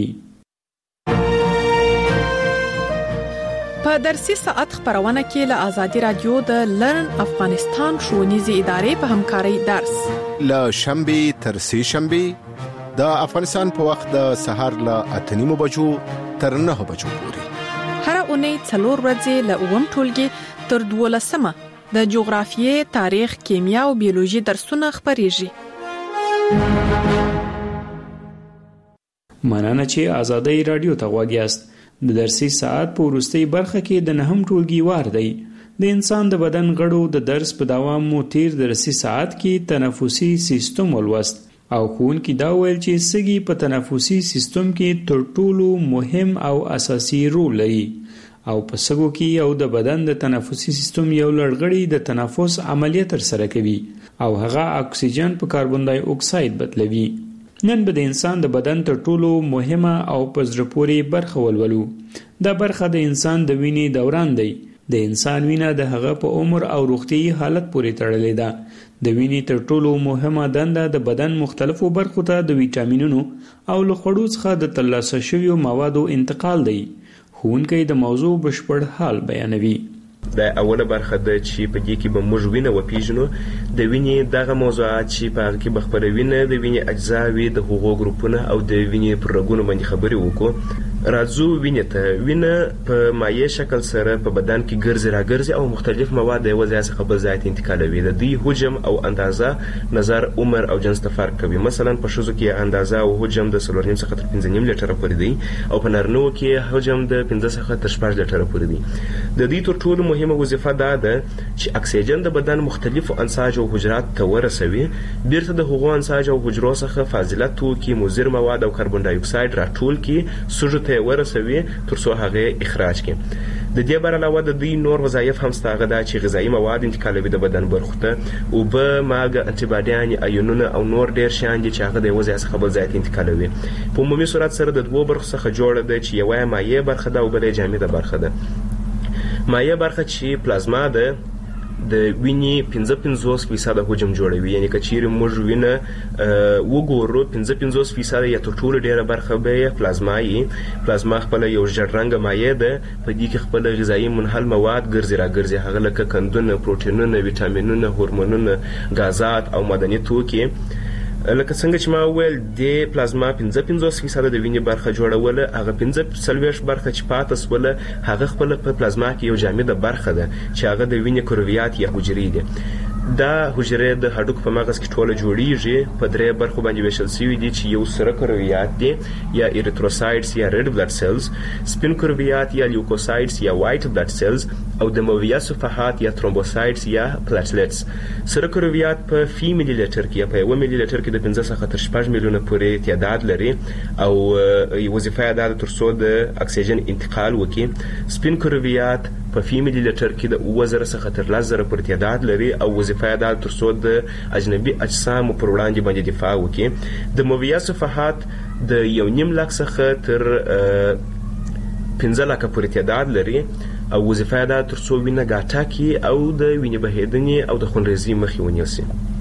په درسي ساعت خبرونه کې له ازادي رادیو د لرن افغانستان ښوونیزې ادارې په همکارۍ درس له شنبه تر سه شنبه د افغانستان په وخت د سهار له اتنیمو بجو تر نه بجو پورې. هر اونۍ څلور ورځې له اووم ټولګي تر دولسمه د جغرافیې، تاریخ، کیمیا او بیولوژي درسونه خبريږي. مننه چې ازادي رادیو ته غوږ یاست. د درسي ساعت په وروستۍ برخه کې د نهم ټولګي وار دی. د انسان د بدن غړو د درس په دوام مو تیر درسي ساعت کې تنفسي سیستم ولوست او ښوونکي دا ویل چې سږي په تنفسي سیستم کې تر ټولو مهم او اساسي رول لري او په سږو کې یو د بدن د تنفسي سیستم یو لړغړی د تنفس عملیه ترسره کوي او هغه اکسیجن په کاربن ډای اکساید بدلوي. نن به د انسان د بدن تر ټولو مهمه او په زړه پورې برخه ولولو. دا برخه د انسان د وینې دوران دی. د انسان وینه د هغه په عمر او روغتیايي حالت پورې تړلې ده. د وینې تر ټولو مهمه دنده د بدن مختلفو برخو ته د ویټامینونو او له خوړو څخه د ترلاسه شویو موادو انتقال دی. ښوونکی د موضوع بشپړ حال بیانوي. د اوله برخه د چې په دې کې به موږ وینه وپیژنو، د وینې دغه موضوعات چې په هغه کې به خپله وینه، د وینې اجزا وي، د هغو ګروپونه او د وینې پر رګونو باندې خبرې وکړو. راځو وینې ته. وینه په مایع شکل سره په بدن کې ګرځي راګرځي او مختلف مواد د یوه ځای څخه بل ځای ته انتقالوي. د دوی حجم او اندازه نظر عمر او جنس ته فرق کوي. مثلا په ښځو کې اندازه او حجم د څلور نیم څخه تر پنځه نیم لیټره پورې دی او په نارینهو کې حجم د پنځه څخه تر شپږ لیټره پورې دی. د دې تر ټولو مهمه وظیفه دا ده چې اکسیجن د بدن مختلفو انساج او حجرات ته ورسوي، بیرته د هغو انساج او حجرو څخه فاضله توکي، مضر مواد او کاربن ډای اکساید راټول کړي، سږو ته ورسوي تر څو هغه اخراج کړي. د دې بر علاوه د دوی نور وظایف هم شته، هغه دا چې غذایي مواد انتقالوي د بدن برخو ته، اوبه، مالګه، انټي باډیان، ایونونه او نور ډیر شیان دي چې هغه د یوه ځای څخه بل ځای ته انتقالوي. په عمومي صورت سره د دوو برخو څخه جوړه ده چې یوه یې مایع برخه ده او بله یې جامده برخه ده. مایع برخه چې پلازما ده د وینې پنځه پنځوس فیصده حجم جوړوي. یعنی که چیرې موږ وینه وګورو پنځه پنځوس فیصده یا تر ټولو ډېره برخه به یې پلازما یي. پلازما خپله یو ژړ رنګه مایع ده، په دې کې خپله غذایي منحل مواد ګرځي را ګرځي، هغه لکه قندونه، پروټینونه، ویټامینونه، هورمونونه، غازات او معدني توکي. لکه څنګه چې ما وویل د پلازما پنځه پنځوس فیصده د وینې برخه جوړوله، هغه پنځه څلوېښت برخه چې پاته سوله هغه خپله په پلازما کې یو جامده برخه ده چې هغه د وینې کرویات یا حجرې دي. دا حجرې د هډوکو په مغز کې ټوله جوړیږي، په درې برخو باندې ویشل شوي دي چې یو سره کرویات دي یا ایریتروسایټس یا ریډ بلډ سیلز، سپین کرویات یا لیوکوسایټس یا وایټ بلډ سیلز، او د مویه صفحات یا ترومبوسایټس یا پلاټلیټس. سره کرویات په فی ملي لیټر کې یا په یو ملي لیټر کې د پنځه څخه تر شپږ میلیونه پورې تعداد لري او وظیفه یې دا ده تر څو د اکسیجن انتقال وکړي. سپین کرویات په فی ملي لیټر کې د اووه زره څخه تر لس زره پورې تعداد لري او وظیفه یې دا تر څو د اجنبي اجسامو پر وړاندې باندې دفاع وکړي. د مویه صفحات د یو نیم لک څخه تر پنځه لکه پورې تعداد لري او وظیفه یې دا تر څو وینه ګاټه کړي او د وینې بهېدنې او د خونریزۍ مخې ونیسي.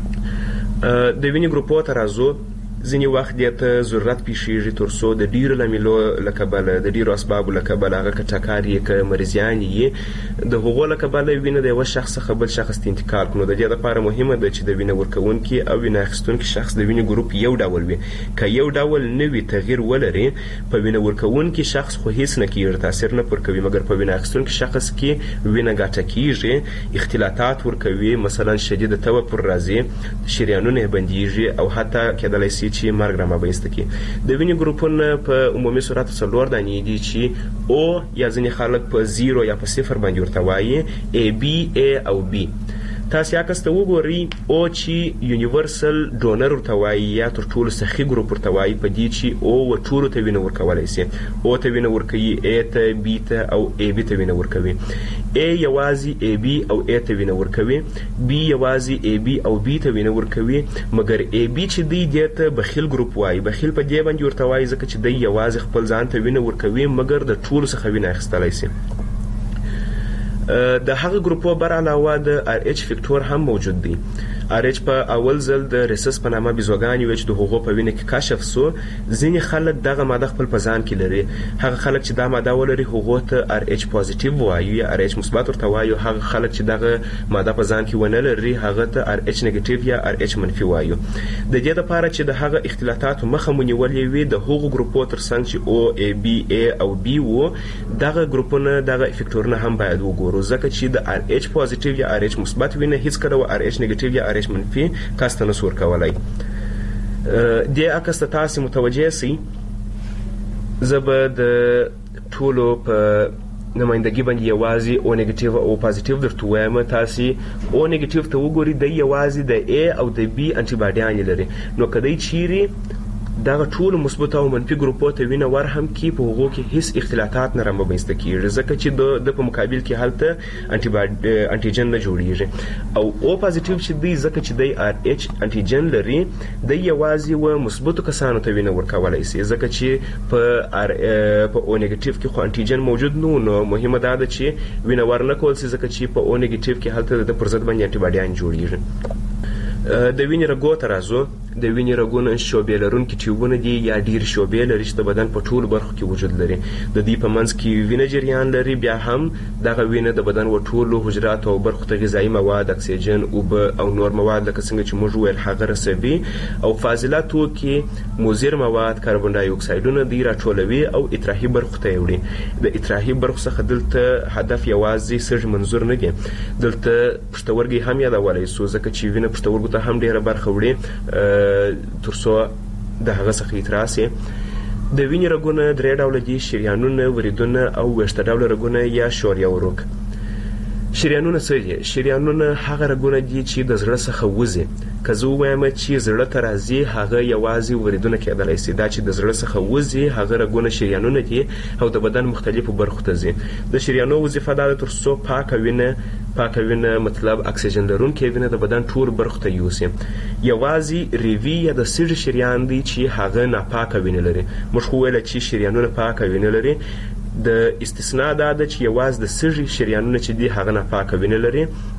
د وینې ګروپو ته راځو. ځینې وخت دې ته ضرورت پیښیږي تر څو د ډیرو لاملو له کبله د ډیرو اسبابو له کبله هغه که ټکر یې که مریضیان یې د هغو له کبله وینه د یوه شخص څخه بل شخص ته انتقال کړو. د دې لپاره مهمه ده چې د وینه ورکوونکي او وینه اخیستونکي شخص د وینې ګروپ یو ډول وي. که یو ډول نه وي تغییر ولري، په وینه ورکوونکي شخص خو هیڅ نه کیږي، تاثیر نه پر کوي، مګر په وینه اخیستونکي شخص کې وینه ګاټه کیږي، اختلاطات ورکوي، مثلا شدید تبه پر راځي، شریانونه یې بندیږي او حتی کېدلی سي چې مرګ رامنځته کړي. د وینې ګروپونه په عمومي صورت څلور دانې دي چې او یا ځینې خلک په زیرو یا په صفر باندې ورته وایي، ای بی ای او بی. تاسو عکس ته وګورئ او چې یونیورسل ډونر ورته وایي یا تر ټولو سخي ګروپ ورته وایي، په دې چې او و ټولو ته وینه ورکولی سي. او ته وینه ورکوي، ای ته، بی ته او ای بی ته وینه ورکوي. ای یوازې ای بی او ای ته وینه ورکوي، بی یوازې ای بی او بی ته وینه ورکوي، مګر ای بی چې دی دې ته بخیل ګروپ وایي. بخیل په دې باندې ورته وایي ځکه چې دی یوازې خپل ځان ته وینه ورکوي مګر د ټولو څخه وینه اخیستلی سي. د هغه ګروپو بر علاوه د ار ایچ فیکټور هم موجود دی. ار ایچ په اول ځل د ریسس په نامه بیزوګانې وې چې د هغو په وینه کې کشف سو. ځینې خلک دغه ماده خپل په ځان کې لري. هغه خلک چې دا ماده ولري هغو ته ار ایچ پازیټیو وایي یا ار ایچ مثبت ورته وایي. هغه خلک چې دغه ماده په ځان کې ونه لري هغه ته ار ایچ نیګیټیو یا ار ایچ منفي وایي. د دې لپاره چې د هغه اختلاطاتو مخه مو نیولې وي د هغو ګروپو ترڅنګ چې او ای بی ای او بی وو، دغه ګروپونه دغه فیکټورونه هم باید وګورو ځکه چې د ار ایچ پازیټیو یا ار ایچ مثبت وینه هیڅ کله ار ایچ نیګیټیو یا ار ایچ منفي کاست نه سور کولای. د عکس ته تاسو متوجه سئ. زبر د ټولو په نمائندګي باندې یوازې او نیگیټیو او پازیټیو درته وایم. تاسو او نیگیټیو ته وګورئ د یوازې د ای او د بی انټي باډیان لري، نو کدی چیرې دغه ټول مثبت او منفي ګروپو ته وینه ور هم کی په هغو کې هیڅ اختلاطات نه رامنځته کیږي ځکه چې د په مقابل کې هلته انټي انټيجن نه جوړیږي. او او پازیټیو چې دی ځکه چې دی ار ایچ انټيجن لري د یوازې و مثبتو کسانو ته وینه ورکولای شي ځکه چې په ار په او نیگیټیو کې خو انټيجن موجود نو نو مهمه ده چې وینه ور نه کول شي ځکه چې په او نیگیټیو کې هلته د پر ضد باندې انټي باډیان جوړیږي. د وینې رګو ته راځو. د وینې رګونه شعبې لرونکي ټیوبونه دي یا ډیر شعبې لري چې د بدن په ټولو برخو کې وجود لري. د دې په منځ کې وینه جریان لري. بیا هم دغه وینه د بدن و ټولو حجراتو او برخو ته غذایي مواد، اکسیجن، اوبه او نور مواد لکه څنګه چې موږ ویل هغه رسوي او فاضله توکي، مضر مواد، کاربن ډای اکسایډونه دی راټولوي او اطراحي برخو ته وړي. د اطراحي برخو څخه دلته هدف یوازې سږ منظور نه دی، دلته پښتورګي هم یادولی سو ځکه چې وینه پښتورګو ته هم ډیره برخه وړي ترڅو د هغه څخه اعتراض. د وینې رګونه درې ډوله دي: شریانونه، وریدونه او ویښته ډوله رګونه یا شوریه ورګ. شریانونه څه دي؟ شریانونه هغه رګونه دي چې د زړه څخه وځي. که زه ووایم چې زړه ته راځي هغه یوازې وریدونه کېدلی سي. دا چې د زړه څخه وځي هغه رګونه شریانونه دي او د بدن مختلفو برخو ته ځي. د شریانو وظیفه دا ده تر څو پاکه وینه پاکه وینه مطلب اکسیجن لرونکې وینه د بدن ټول برخو ته یوسي. یوازې ریوي یا د سږي شریان دی چې هغه ناپاکه وینه لري. موږ خو ویله چې شریانونه پاکه وینه لري. د استثناء دا ده چې یوازې د سږي شریانونه چې دي هغه ناپاکه وینه لري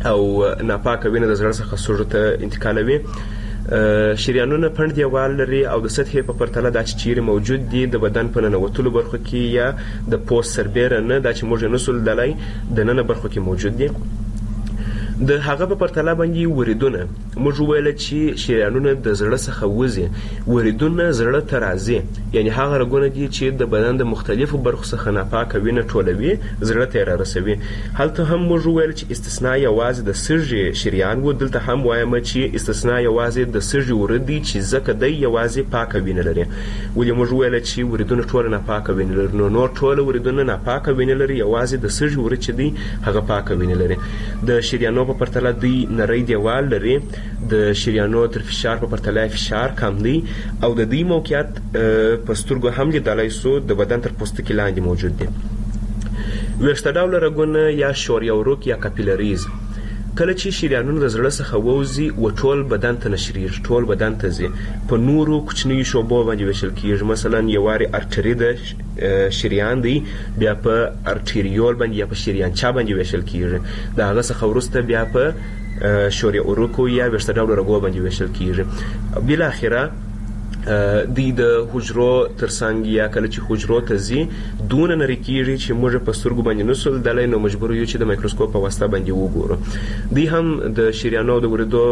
او ناپاکه وینه د زړه څخه سږو ته انتقالوي. شریانونه پڼد دیوال لري او د سطحې په پرتله دا چې چیرې موجود دي د بدن په ننوتلو برخو کې یا د پوست سربیره نه، دا چې موږ یې نسو لیدلی د ننه برخو کې موجود دي. د هغه په پرتله باندې وریدونه موږ وویل چې شریانونه د زړه څخه وځي، وریدونه زړه ته راځي، یعنی هغه رګونه دي چې د بدن د مختلفو برخو څخه ناپاکه وینه ټولوي زړه ته یې رارسوي. هلته هم موږ وویل چې استثنا یوازې د سږي شریان و، دلته هم وایم چې استثنا یوازې د سږي ورید دی چې ځکه دی یوازې پاکه وینه لري. ولې موږ وویل چې وریدونه ټوله ناپاکه وینه لري؟ نو نور ټوله وریدونه ناپاکه وینه لري، یوازې د سږي ورید چې دی هغه پاکه وینه لري. د شریانو په پرتله دوی نری دیوال لري، د شریانو تر فشار په پرتله فشار کم دی او د دوی موقعیت په سترګو هم لیدلی سو د بدن تر پوستکي لاندې موجود دی. ویښته ډوله رګونه یا شوریه وروک یا کاپیلریز کله چې شریانونه د زړه څخه ووځي و ټول بدن ته نشریږي، ټول بدن ته ځي، په نورو کوچنیو شعبو باندې ویشل کیږي. مثلا یوارې ارټري د شریان دی، بیا په ارټریول باندې یا په شریانچا باندې ویشل کیږي، د هغه څخه وروسته بیا په شوریه وروکو یا ویښته ډوله رګو باندې ویشل کیږي. بالاخره دوی د حجرو ترڅنګ یا کله چې حجرو ته ځي دونه نری کیږي چې موږ په سترګو باندې نسو لیدلی، نو مجبور یو چې د مایکروسکوپ په واسطه باندې وګورو. دوی هم د شریانو د وریدو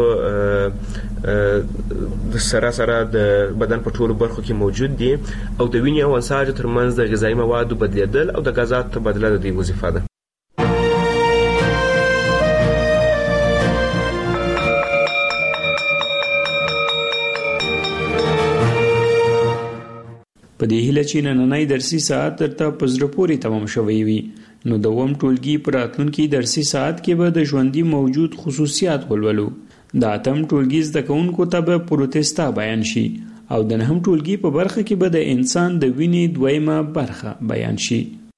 د سره سره د بدن په ټولو برخو کې موجود دي او د وینې او انساجو ترمنځ د غذایي موادو بدلیدل او د غازاتو تبادله د دوی وظیفه ده. په دې هیله چې نننی درسي ساعت درته په زړه پورې تمام شوی وي، نو د اووم ټولګي په راتلونکي درسي ساعت کې به د ژوندي موجود خصوصیات ولولو. د اتم ټولګي زده کوونکو ته به پروتستا بیان شي او د نهم ټولګي په برخه کې به د انسان د وینې دویمه برخه بیان شي.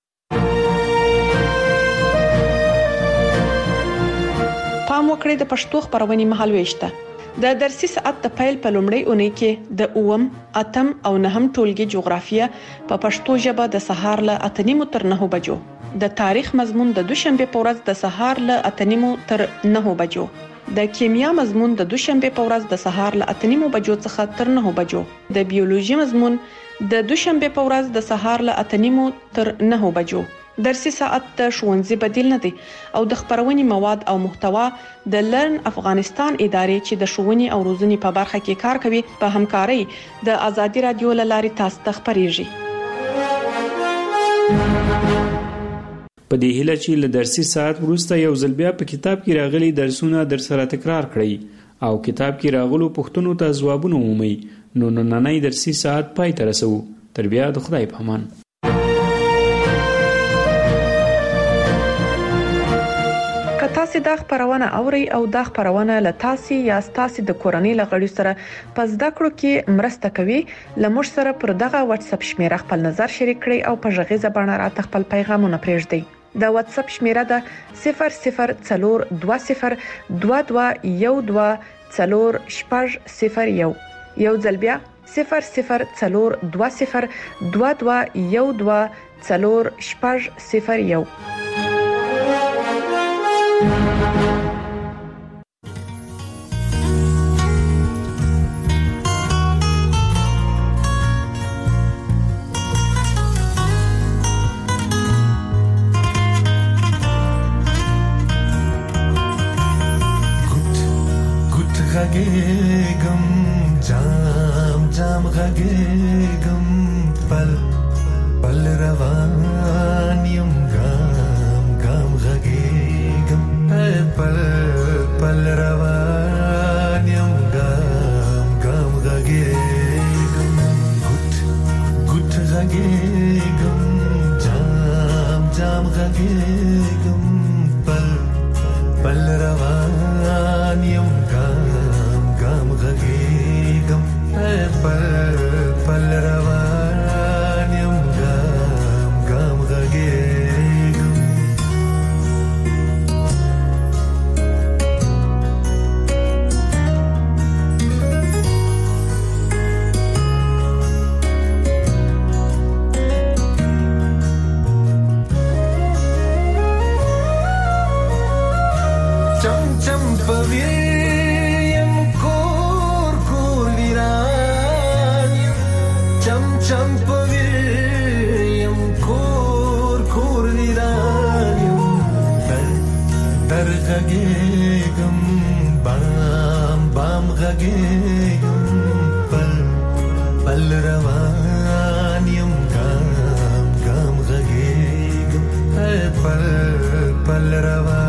پام وکړئ د پښتو خبرونې مهالويشته. د درسي ساعت د پیل په لومړۍ اونۍ کې د اووم، اتم او نهم ټولګي جغرافیه په پښتو ژبه د سهار له اته نیمو تر نهو بجو، د تاریخ مضمون د دوشنبه په ورځ د سهار له اته نیمو تر نهو بجو، د کیمیا مضمون د دوشنبه په ورځ د سهار له اته نیمو بجو څخه تر نهو بجو، د بیولوژي مضمون د دوشنبه په ورځ د سهار له اته نیمو تر نهو بجو. درسي ساعت د ښوونځي بدیل نه دی او د خبرونې مواد او محتوا د لرن افغانستان ادارې چې د ښوونې او روزنې په برخه کې کار کوي په همکارۍ د ازادي رادیو له لارې تاسو ته خبريږي. په دې هیله چې له درسي ساعت وروسته یو ځل بیا په کتاب کې راغلي درسونه در سره تکرار کړئ او کتاب کې راغلو پوښتنو ته ځوابونه ومومئ، نو نننی درسي ساعت پای ته رسوو. تر بیا د خدای په امان. تاسو دا خبرونه اوري او دا خبرونه له تاسو یا تاسو د کورنۍ لغړی سره په زده کړو کې مرسته کوي. لمر سره پر دغه واتس اپ شمیره خپل نظر شریک کړئ او په ژغې زبانه راته خپل پیغامونه پرېږدئ. د واتس اپ شمیره ده صفر صفر څلور دوه صفر دوه دوه یو دوه څلور شپږ صفر یو. یو ځل بیا صفر صفر څلور دوه صفر دوه دوه یو دوه څلور شپږ صفر یو. غږېږم جام جام غږېږم پل پل روان یم ګام ګام غږېږم پل پل روان یم ګام ګام غږېږم ګوت ګوت غږېږم جام جام غږېږم پل پل روان یم غږېږم پل پل روان یم ګام ګام غږېږم. چمپویم کور کور ویرانیم در در غږېږم بام بام غږېږم پل پل روان یم ګام ګام غږېږم پل پل روان